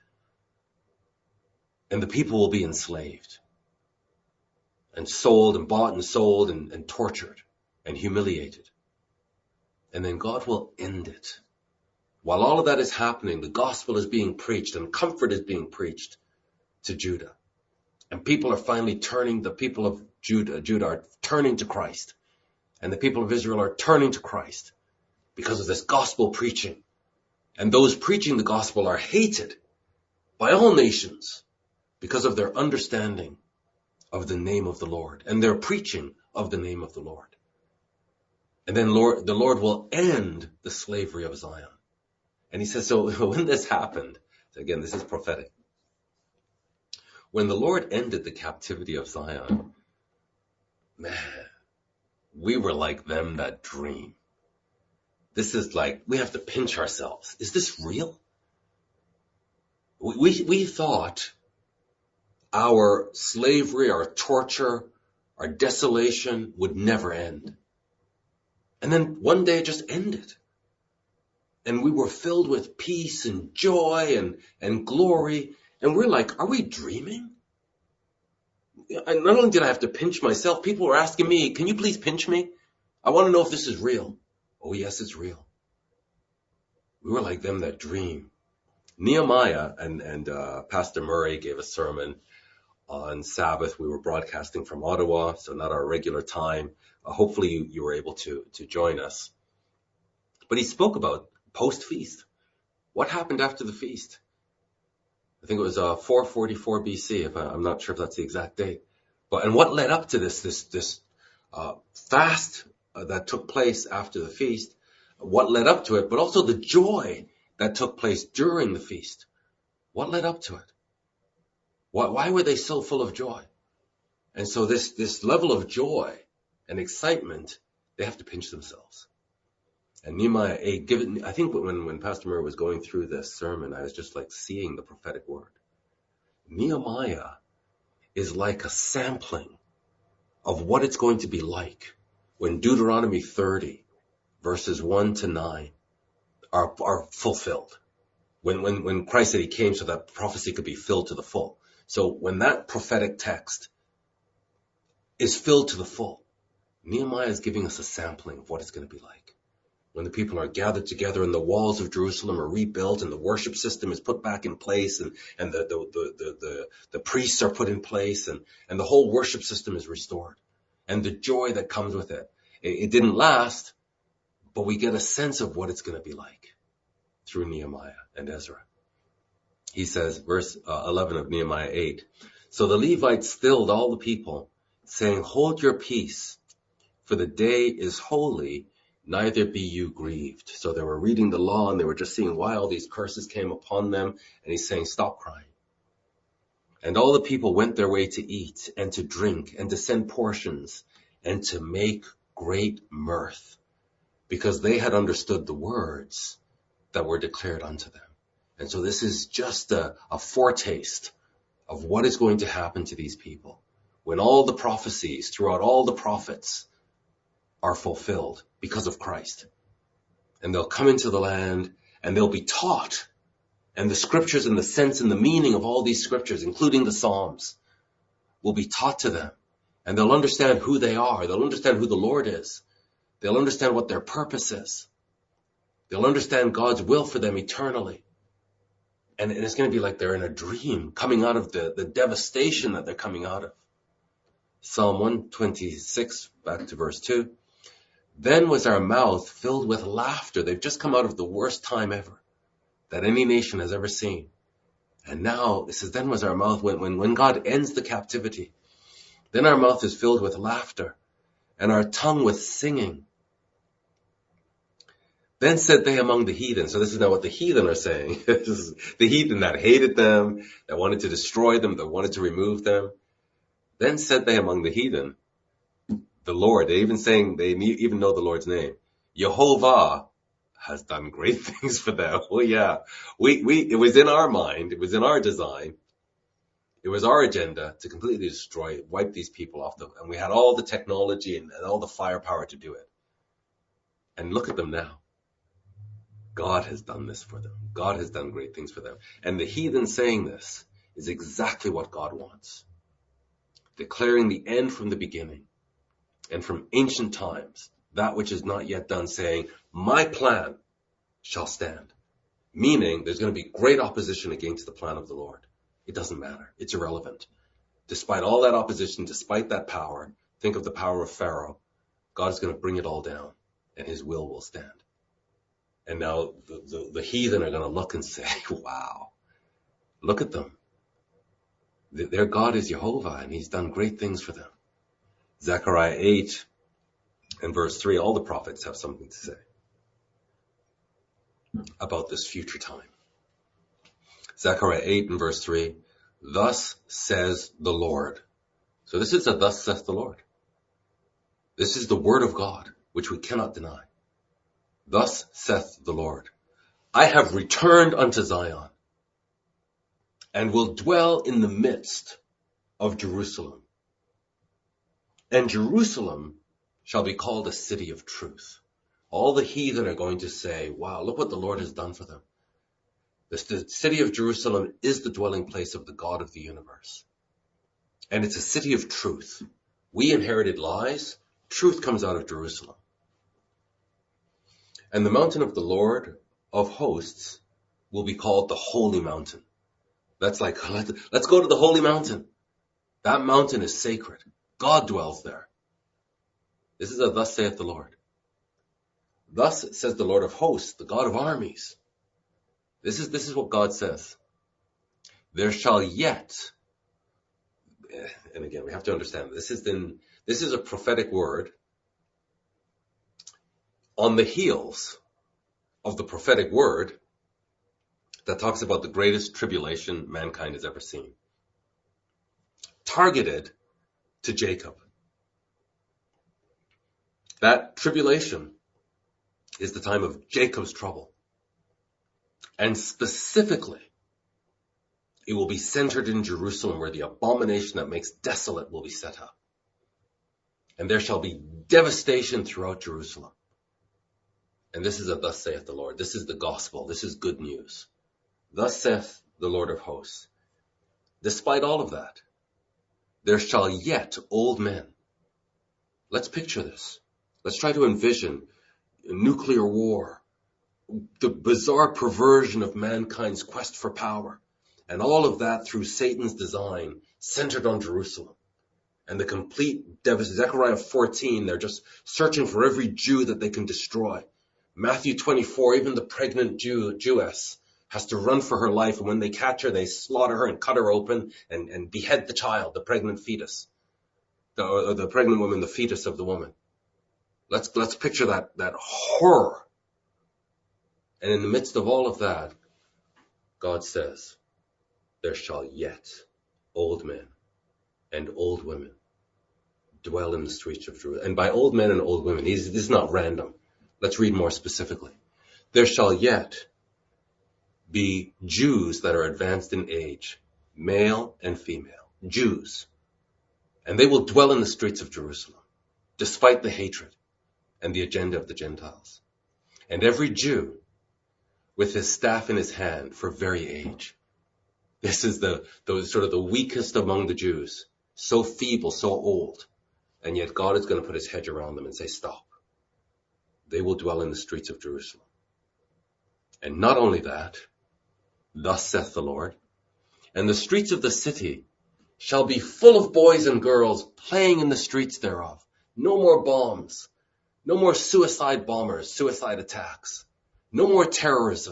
And the people will be enslaved and sold and bought and sold and tortured and humiliated. And then God will end it. While all of that is happening, the gospel is being preached and comfort is being preached to Judah. And people are finally turning, the people of Judah are turning to Christ. And the people of Israel are turning to Christ because of this gospel preaching. And those preaching the gospel are hated by all nations because of their understanding of the name of the Lord and their preaching of the name of the Lord. And then the Lord will end the slavery of Zion. And he says, so when this happened, again, this is prophetic. When the Lord ended the captivity of Zion, man, we were like them that dream. This is like, we have to pinch ourselves. Is this real? We thought our slavery, our torture, our desolation would never end. And then one day it just ended. And we were filled with peace and joy and glory. And we're like, are we dreaming? And not only did I have to pinch myself, people were asking me, can you please pinch me? I want to know if this is real. Oh, yes, it's real. We were like them that dream. Nehemiah and Pastor Murray gave a sermon on Sabbath. We were broadcasting from Ottawa, so not our regular time. Hopefully you were able to join us. But he spoke about post-feast. What happened after the feast? I think it was 444 BC. I'm not sure if that's the exact date. And what led up to this fast that took place after the feast? What led up to it? But also the joy that took place during the feast. What led up to it? Why were they so full of joy? And so this level of joy and excitement, they have to pinch themselves. And Nehemiah 8, I think when Pastor Murray was going through this sermon, I was just like seeing the prophetic word. Nehemiah is like a sampling of what it's going to be like when Deuteronomy 30, verses 1 to 9, are fulfilled. When Christ said he came so that prophecy could be filled to the full. So when that prophetic text is filled to the full, Nehemiah is giving us a sampling of what it's going to be like. When the people are gathered together and the walls of Jerusalem are rebuilt and the worship system is put back in place and the priests are put in place and the whole worship system is restored and the joy that comes with it. It didn't last, but we get a sense of what it's going to be like through Nehemiah and Ezra. He says, verse 11 of Nehemiah 8, so the Levites stilled all the people, saying, hold your peace, for the day is holy, neither be you grieved. So they were reading the law and they were just seeing why all these curses came upon them. And he's saying, stop crying. And all the people went their way to eat and to drink and to send portions and to make great mirth, because they had understood the words that were declared unto them. And so this is just a foretaste of what is going to happen to these people when all the prophecies throughout all the prophets are fulfilled because of Christ. And they'll come into the land and they'll be taught. And the scriptures and the sense and the meaning of all these scriptures, including the Psalms, will be taught to them. And they'll understand who they are. They'll understand who the Lord is. They'll understand what their purpose is. They'll understand God's will for them eternally. And it's going to be like they're in a dream coming out of the devastation that they're coming out of. Psalm 126, back to verse 2. Then was our mouth filled with laughter. They've just come out of the worst time ever that any nation has ever seen. And now it says, then was our mouth, when God ends the captivity, then our mouth is filled with laughter and our tongue with singing. Then said they among the heathen. So this is now what the heathen are saying. This is the heathen that hated them, that wanted to destroy them, that wanted to remove them. Then said they among the heathen, the Lord, they even know the Lord's name. Jehovah has done great things for them. Well, yeah, it was in our mind. It was in our design. It was our agenda to completely destroy, wipe these people off and we had all the technology and all the firepower to do it. And look at them now. God has done this for them. God has done great things for them. And the heathen saying this is exactly what God wants. Declaring the end from the beginning and from ancient times, that which is not yet done, saying, my plan shall stand. Meaning there's going to be great opposition against the plan of the Lord. It doesn't matter. It's irrelevant. Despite all that opposition, despite that power, think of the power of Pharaoh. God is going to bring it all down and his will stand. And now the heathen are going to look and say, wow, look at them. Their God is Jehovah, and he's done great things for them. Zechariah 8 and verse 3, all the prophets have something to say about this future time. Zechariah 8 and verse 3, thus says the Lord. So this is a thus saith the Lord. This is the word of God, which we cannot deny. Thus saith the Lord, I have returned unto Zion, and will dwell in the midst of Jerusalem. And Jerusalem shall be called a city of truth. All the heathen are going to say, wow, look what the Lord has done for them. The city of Jerusalem is the dwelling place of the God of the universe. And it's a city of truth. We inherited lies. Truth comes out of Jerusalem. And the mountain of the Lord of hosts will be called the holy mountain. That's like, let's go to the holy mountain. That mountain is sacred. God dwells there. This is a thus saith the Lord. Thus says the Lord of hosts, the God of armies. This is what God says. There shall yet, and again, we have to understand, this is a prophetic word on the heels of the prophetic word that talks about the greatest tribulation mankind has ever seen. Targeted to Jacob. That tribulation is the time of Jacob's trouble. And specifically, it will be centered in Jerusalem, where the abomination that makes desolate will be set up. And there shall be devastation throughout Jerusalem. And this is a thus saith the Lord. This is the gospel. This is good news. Thus saith the Lord of hosts. Despite all of that, there shall yet old men. Let's picture this. Let's try to envision a nuclear war, the bizarre perversion of mankind's quest for power, and all of that through Satan's design centered on Jerusalem. And the complete devastation. Zechariah 14, they're just searching for every Jew that they can destroy. Matthew 24, even the pregnant Jewess has to run for her life, and when they catch her, they slaughter her and cut her open and behead the child, the pregnant fetus. The pregnant woman, the fetus of the woman. Let's picture that horror. And in the midst of all of that, God says, there shall yet old men and old women dwell in the streets of Jerusalem. And by old men and old women, this is not random. Let's read more specifically. There shall yet be Jews that are advanced in age, male and female, Jews. And they will dwell in the streets of Jerusalem, despite the hatred and the agenda of the Gentiles. And every Jew with his staff in his hand for very age. This is the weakest among the Jews, so feeble, so old. And yet God is going to put his hedge around them and say, stop. They will dwell in the streets of Jerusalem. And not only that, thus saith the Lord, and the streets of the city shall be full of boys and girls playing in the streets thereof. No more bombs. No more suicide bombers, suicide attacks. No more terrorism.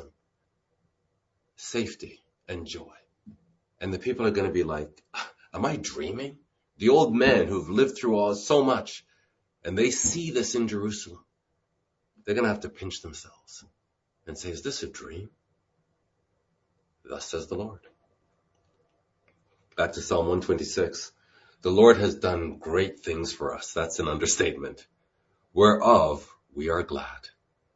Safety and joy. And the people are going to be like, am I dreaming? The old men who've lived through so much, and they see this in Jerusalem. They're going to have to pinch themselves and say, is this a dream? Thus says the Lord. Back to Psalm 126. The Lord has done great things for us. That's an understatement. Whereof we are glad.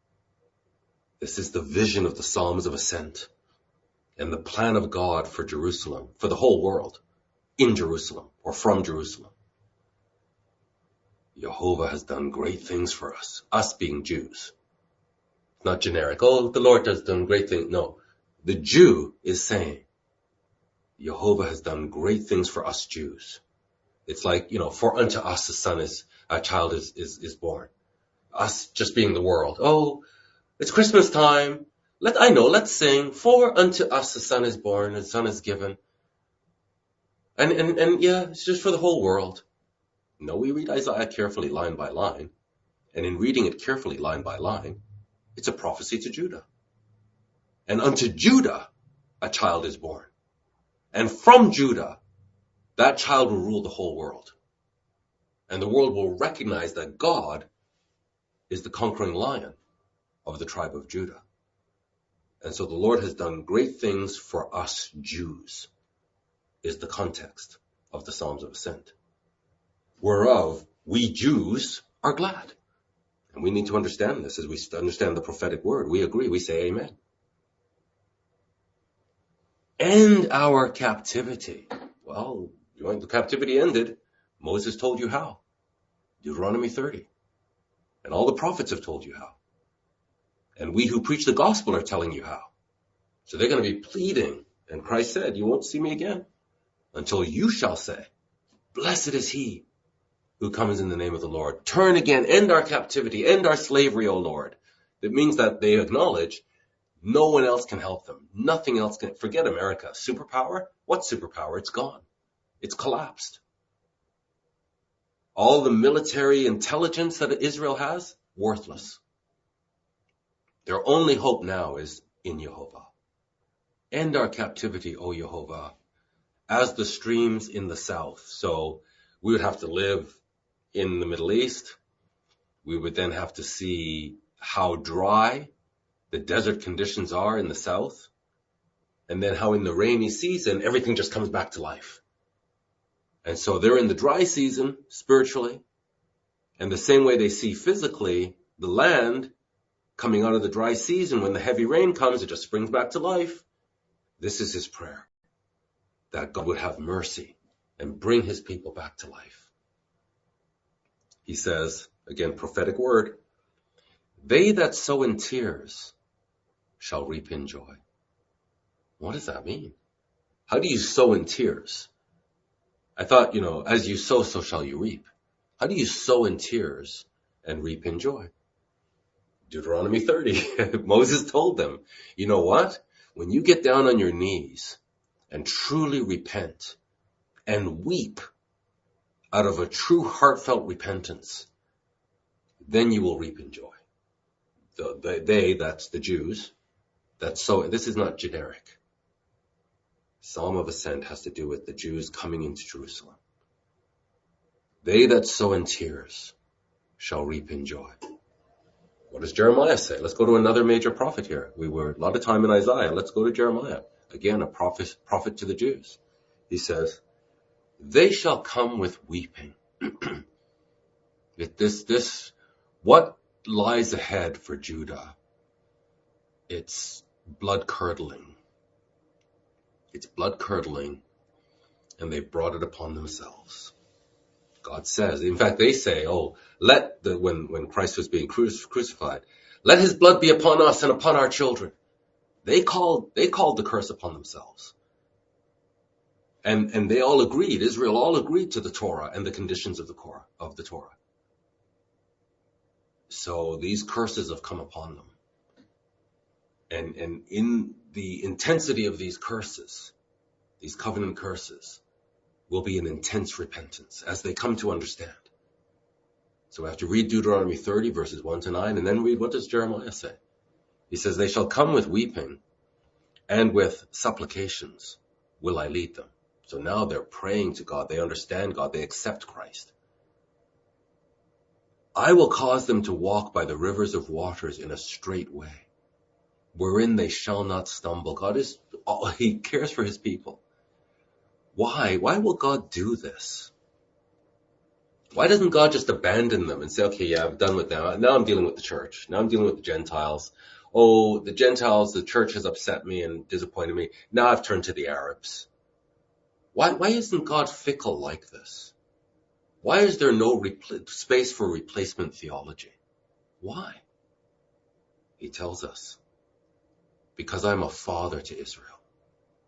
This is the vision of the Psalms of Ascent and the plan of God for Jerusalem, for the whole world, in Jerusalem or from Jerusalem. Jehovah has done great things for us being Jews. Not generic, oh, the Lord has done great things. No, the Jew is saying, Jehovah has done great things for us Jews. It's like, for unto us a child is born. Us just being the world. Oh, it's Christmas time. Let's sing. For unto us a son is born, a son is given. And yeah, it's just for the whole world. No, we read Isaiah carefully line by line. And in reading it carefully line by line, it's a prophecy to Judah. And unto Judah a child is born. And from Judah, that child will rule the whole world. And the world will recognize that God is the conquering lion of the tribe of Judah. And so the Lord has done great things for us Jews, is the context of the Psalms of Ascent. Whereof we Jews are glad. And we need to understand this as we understand the prophetic word. We agree, we say amen. End our captivity. Well, the captivity ended. Moses told you how. Deuteronomy 30. And all the prophets have told you how. And we who preach the gospel are telling you how. So they're going to be pleading. And Christ said, you won't see me again until you shall say, blessed is he who comes in the name of the Lord. Turn again, end our captivity, end our slavery, O Lord. That means that they acknowledge no one else can help them. Nothing else can. Forget America. Superpower? What superpower? It's gone. It's collapsed. All the military intelligence that Israel has, worthless. Their only hope now is in Jehovah. End our captivity, O Jehovah, as the streams in the south. So we would have to live in the Middle East. We would then have to see how dry the desert conditions are in the south. And then how in the rainy season, everything just comes back to life. And so they're in the dry season spiritually. And the same way they see physically the land coming out of the dry season, when the heavy rain comes, it just springs back to life. This is his prayer, that God would have mercy and bring his people back to life. He says, again, prophetic word, they that sow in tears shall reap in joy. What does that mean? How do you sow in tears? I thought, as you sow, so shall you reap. How do you sow in tears and reap in joy? Deuteronomy 30, Moses told them, you know what? When you get down on your knees and truly repent and weep out of a true heartfelt repentance, then you will reap in joy. That's the Jews. This is not generic. Psalm of Ascent has to do with the Jews coming into Jerusalem. They that sow in tears shall reap in joy. What does Jeremiah say? Let's go to another major prophet here. We were a lot of time in Isaiah. Let's go to Jeremiah. Again, a prophet to the Jews. He says, they shall come with weeping. What lies ahead for Judah? It's blood curdling. It's blood curdling, and they've brought it upon themselves. God says, in fact, they say, when Christ was being crucified, let his blood be upon us and upon our children. They called the curse upon themselves. And they all agreed, Israel all agreed to the Torah and the conditions of the Torah. So these curses have come upon them. And in the intensity of these curses, these covenant curses, will be an intense repentance as they come to understand. So we have to read Deuteronomy 30 verses 1 to 9 and then read, what does Jeremiah say? He says, they shall come with weeping and with supplications will I lead them. So now they're praying to God. They understand God. They accept Christ. I will cause them to walk by the rivers of waters in a straight way, wherein they shall not stumble. He cares for his people. Why? Why will God do this? Why doesn't God just abandon them and say, okay, yeah, I'm done with them. Now I'm dealing with the church. Now I'm dealing with the Gentiles. Oh, the Gentiles, the church has upset me and disappointed me. Now I've turned to the Arabs. Why isn't God fickle like this? Why is there no space for replacement theology? Why? He tells us, because I'm a father to Israel.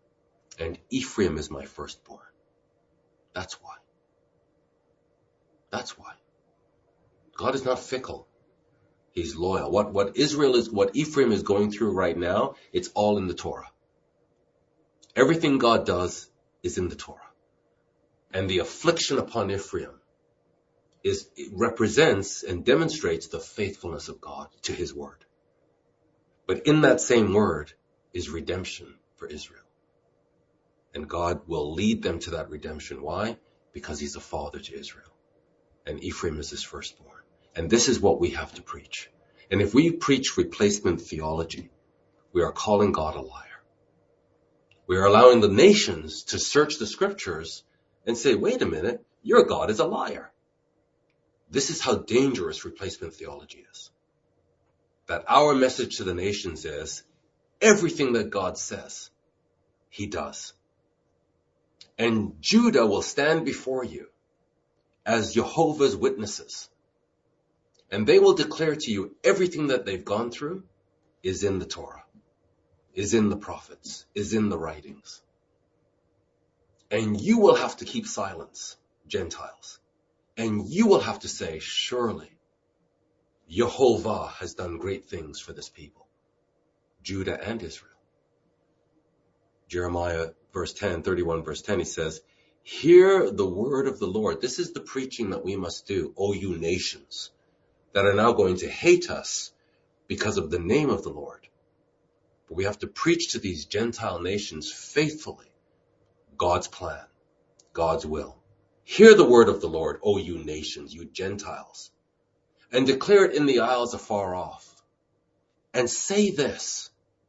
and Ephraim is my firstborn. That's why. That's why. God is not fickle. He's loyal. What Ephraim is going through right now, it's all in the Torah. Everything God does is in the Torah. And the affliction upon Ephraim it represents and demonstrates the faithfulness of God to his word. But in that same word is redemption for Israel. And God will lead them to that redemption. Why? Because he's a father to Israel. And Ephraim is his firstborn. And this is what we have to preach. And if we preach replacement theology, we are calling God a liar. We are allowing the nations to search the scriptures and say, wait a minute, your God is a liar. This is how dangerous replacement theology is. That our message to the nations is, everything that God says, he does. And Judah will stand before you as Jehovah's witnesses. And they will declare to you everything that they've gone through is in the Torah, is in the prophets, is in the writings. And you will have to keep silence, Gentiles. And you will have to say, surely, Jehovah has done great things for this people, Judah and Israel. Jeremiah 31 verse 10, he says, hear the word of the Lord. This is the preaching that we must do, O you nations, that are now going to hate us because of the name of the Lord. But we have to preach to these Gentile nations faithfully God's plan, God's will. Hear the word of the Lord, O you nations, you Gentiles, and declare it in the isles afar off. And say this,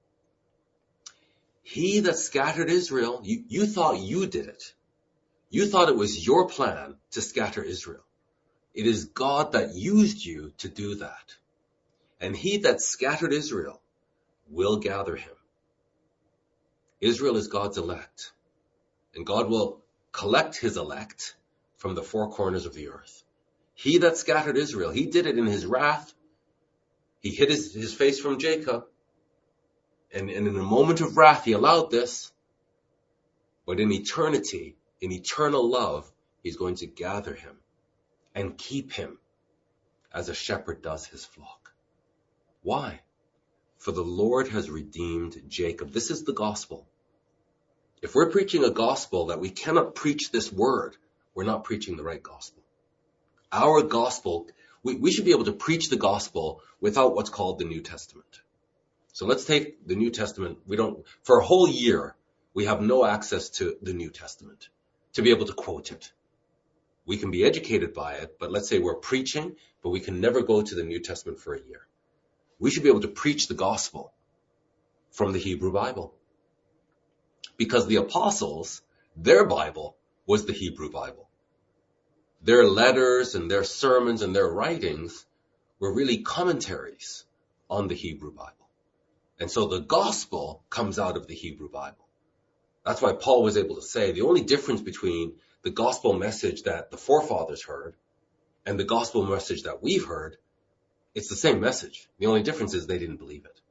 he that scattered Israel, you thought you did it. You thought it was your plan to scatter Israel. It is God that used you to do that. And he that scattered Israel will gather him. Israel is God's elect. And God will collect his elect from the four corners of the earth. He that scattered Israel, he did it in his wrath. He hid his face from Jacob. And in a moment of wrath, he allowed this. But in eternity, in eternal love, he's going to gather him and keep him as a shepherd does his flock. Why? For the Lord has redeemed Jacob. This is the gospel. If we're preaching a gospel that we cannot preach this word, we're not preaching the right gospel. Our gospel, we should be able to preach the gospel without what's called the New Testament. So let's take the New Testament. For a whole year, we have no access to the New Testament to be able to quote it. We can be educated by it, but let's say we're preaching, but we can never go to the New Testament for a year. We should be able to preach the gospel from the Hebrew Bible. Because the apostles, their Bible was the Hebrew Bible. Their letters and their sermons and their writings were really commentaries on the Hebrew Bible. And so the gospel comes out of the Hebrew Bible. That's why Paul was able to say the only difference between the gospel message that the forefathers heard and the gospel message that we've heard, it's the same message. The only difference is they didn't believe it.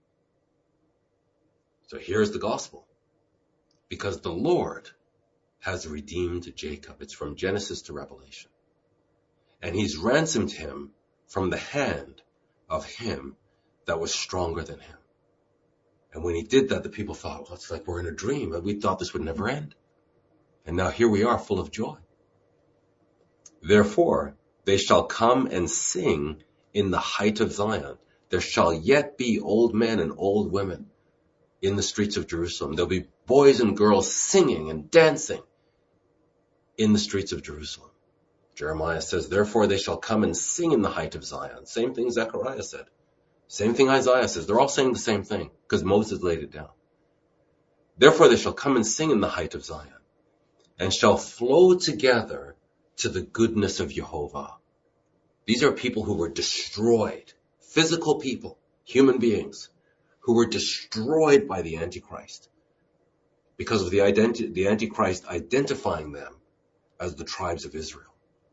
So here's the gospel. Because the Lord has redeemed Jacob. It's from Genesis to Revelation. And he's ransomed him from the hand of him that was stronger than him. And when he did that, the people thought, well, it's like we're in a dream. We thought this would never end. And now here we are full of joy. Therefore, they shall come and sing in the height of Zion. There shall yet be old men and old women in the streets of Jerusalem. There'll be boys and girls singing and dancing in the streets of Jerusalem. Jeremiah says, therefore they shall come and sing in the height of Zion. Same thing Zechariah said. Same thing Isaiah says. They're all saying the same thing because Moses laid it down. Therefore they shall come and sing in the height of Zion and shall flow together to the goodness of Jehovah. These are people who were destroyed, physical people, human beings, who were destroyed by the Antichrist because of the Antichrist identifying them as the tribes of Israel.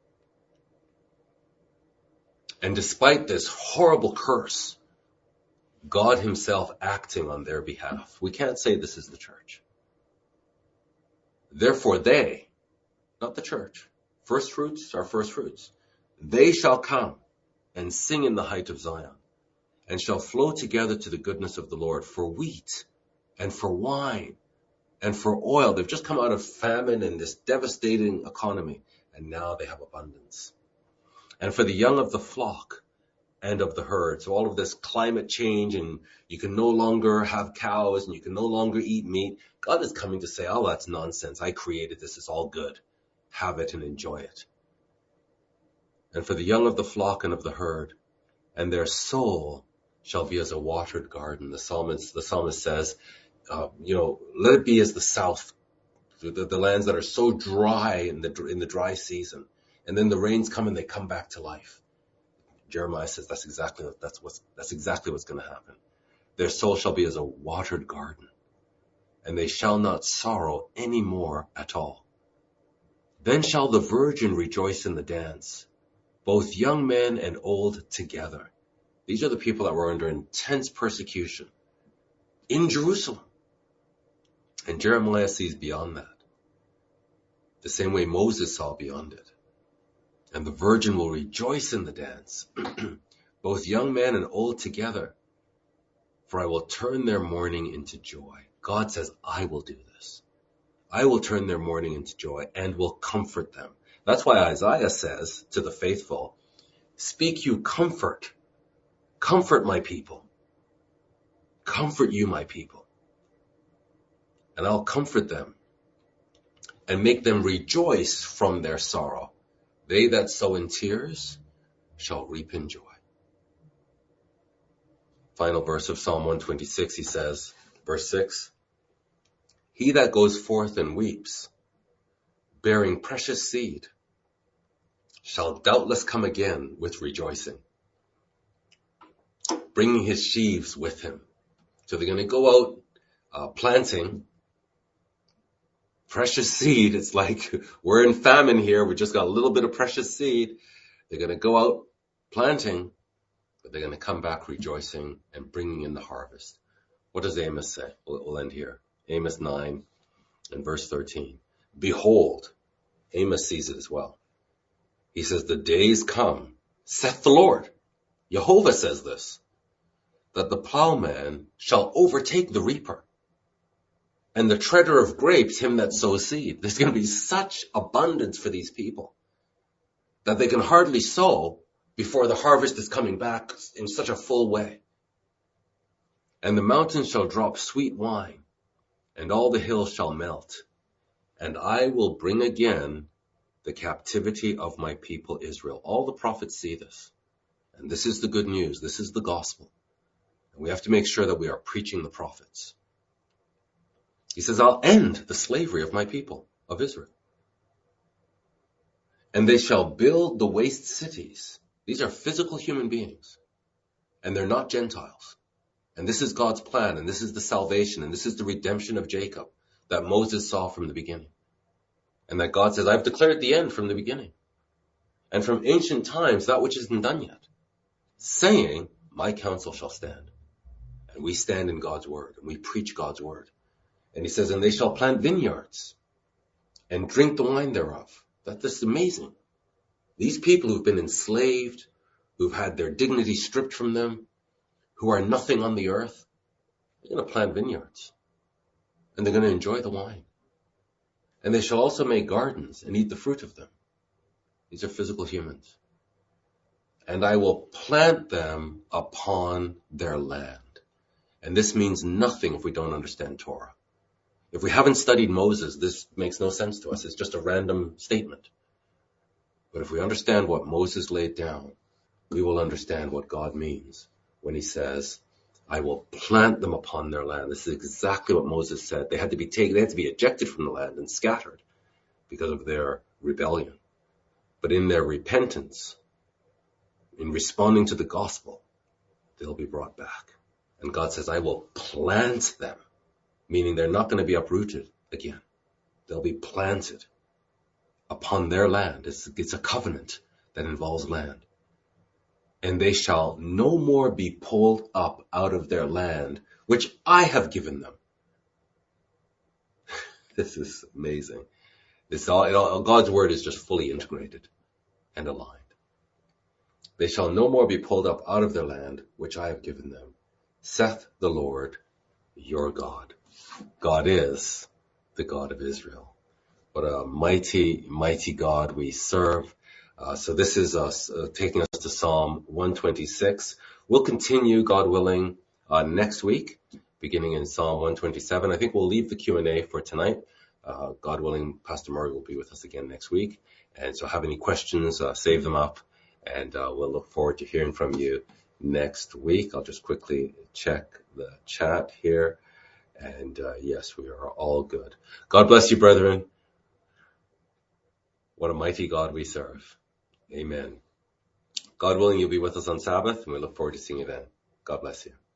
And despite this horrible curse, God himself acting on their behalf. We can't say this is the church. Therefore they, not the church, first fruits are first fruits, they shall come and sing in the height of Zion, and shall flow together to the goodness of the Lord for wheat and for wine and for oil. They've just come out of famine and this devastating economy, and now they have abundance. And for the young of the flock and of the herd. So all of this climate change, and you can no longer have cows and you can no longer eat meat. God is coming to say, oh, that's nonsense. I created this. It's all good. Have it and enjoy it. And for the young of the flock and of the herd, and their soul shall be as a watered garden. The psalmist says, let it be as the south, the lands that are so dry in the dry season. And then the rains come and they come back to life. Jeremiah says that's exactly what's going to happen. Their soul shall be as a watered garden, and they shall not sorrow any more at all. Then shall the virgin rejoice in the dance, both young men and old together. These are the people that were under intense persecution in Jerusalem. And Jeremiah sees beyond that, the same way Moses saw beyond it. And the virgin will rejoice in the dance, both young men and old together, for I will turn their mourning into joy. God says, I will do this. I will turn their mourning into joy and will comfort them. That's why Isaiah says to the faithful, speak you comfort. Comfort my people. Comfort you, my people. And I'll comfort them and make them rejoice from their sorrow. They that sow in tears shall reap in joy. Final verse of Psalm 126, he says, verse 6, he that goes forth and weeps, bearing precious seed, shall doubtless come again with rejoicing, bringing his sheaves with him. So they're going to go out planting precious seed. It's like we're in famine here. We just got a little bit of precious seed. They're going to go out planting, but they're going to come back rejoicing and bringing in the harvest. What does Amos say? We'll end here. Amos 9 and verse 13. Behold, Amos sees it as well. He says, the days come, saith the Lord. Jehovah says this, that the plowman shall overtake the reaper, and the treader of grapes, him that sows seed. There's going to be such abundance for these people that they can hardly sow before the harvest is coming back in such a full way. And the mountains shall drop sweet wine, and all the hills shall melt. And I will bring again the captivity of my people Israel. All the prophets see this. And this is the good news. This is the gospel. And we have to make sure that we are preaching the prophets. He says, I'll end the slavery of my people, of Israel. And they shall build the waste cities. These are physical human beings. And they're not Gentiles. And this is God's plan. And this is the salvation. And this is the redemption of Jacob that Moses saw from the beginning. And that God says, I've declared the end from the beginning. And from ancient times, that which isn't done yet. Saying, my counsel shall stand. And we stand in God's word. And we preach God's word. And he says, and they shall plant vineyards and drink the wine thereof. This is amazing. These people who've been enslaved, who've had their dignity stripped from them, who are nothing on the earth, they're going to plant vineyards. And they're going to enjoy the wine. And they shall also make gardens and eat the fruit of them. These are physical humans. And I will plant them upon their land. And this means nothing if we don't understand Torah. If we haven't studied Moses, this makes no sense to us. It's just a random statement. But if we understand what Moses laid down, we will understand what God means when he says, I will plant them upon their land. This is exactly what Moses said. They had to be ejected from the land and scattered because of their rebellion. But in their repentance, in responding to the gospel, they'll be brought back. And God says, I will plant them, meaning they're not going to be uprooted again. They'll be planted upon their land. It's a covenant that involves land. And they shall no more be pulled up out of their land, which I have given them. This is amazing. God's word is just fully integrated and aligned. They shall no more be pulled up out of their land, which I have given them, saith the Lord your God. God is the God of Israel. What a mighty, mighty God we serve. So this is us taking us to Psalm 126. We'll continue, God willing, next week, beginning in Psalm 127. I think we'll leave the Q&A for tonight. God willing, Pastor Murray will be with us again next week. And so have any questions, save them up. And we'll look forward to hearing from you next week. I'll just quickly check the chat here. And yes, we are all good. God bless you, brethren. What a mighty God we serve. Amen. God willing, you'll be with us on Sabbath, and we look forward to seeing you then. God bless you.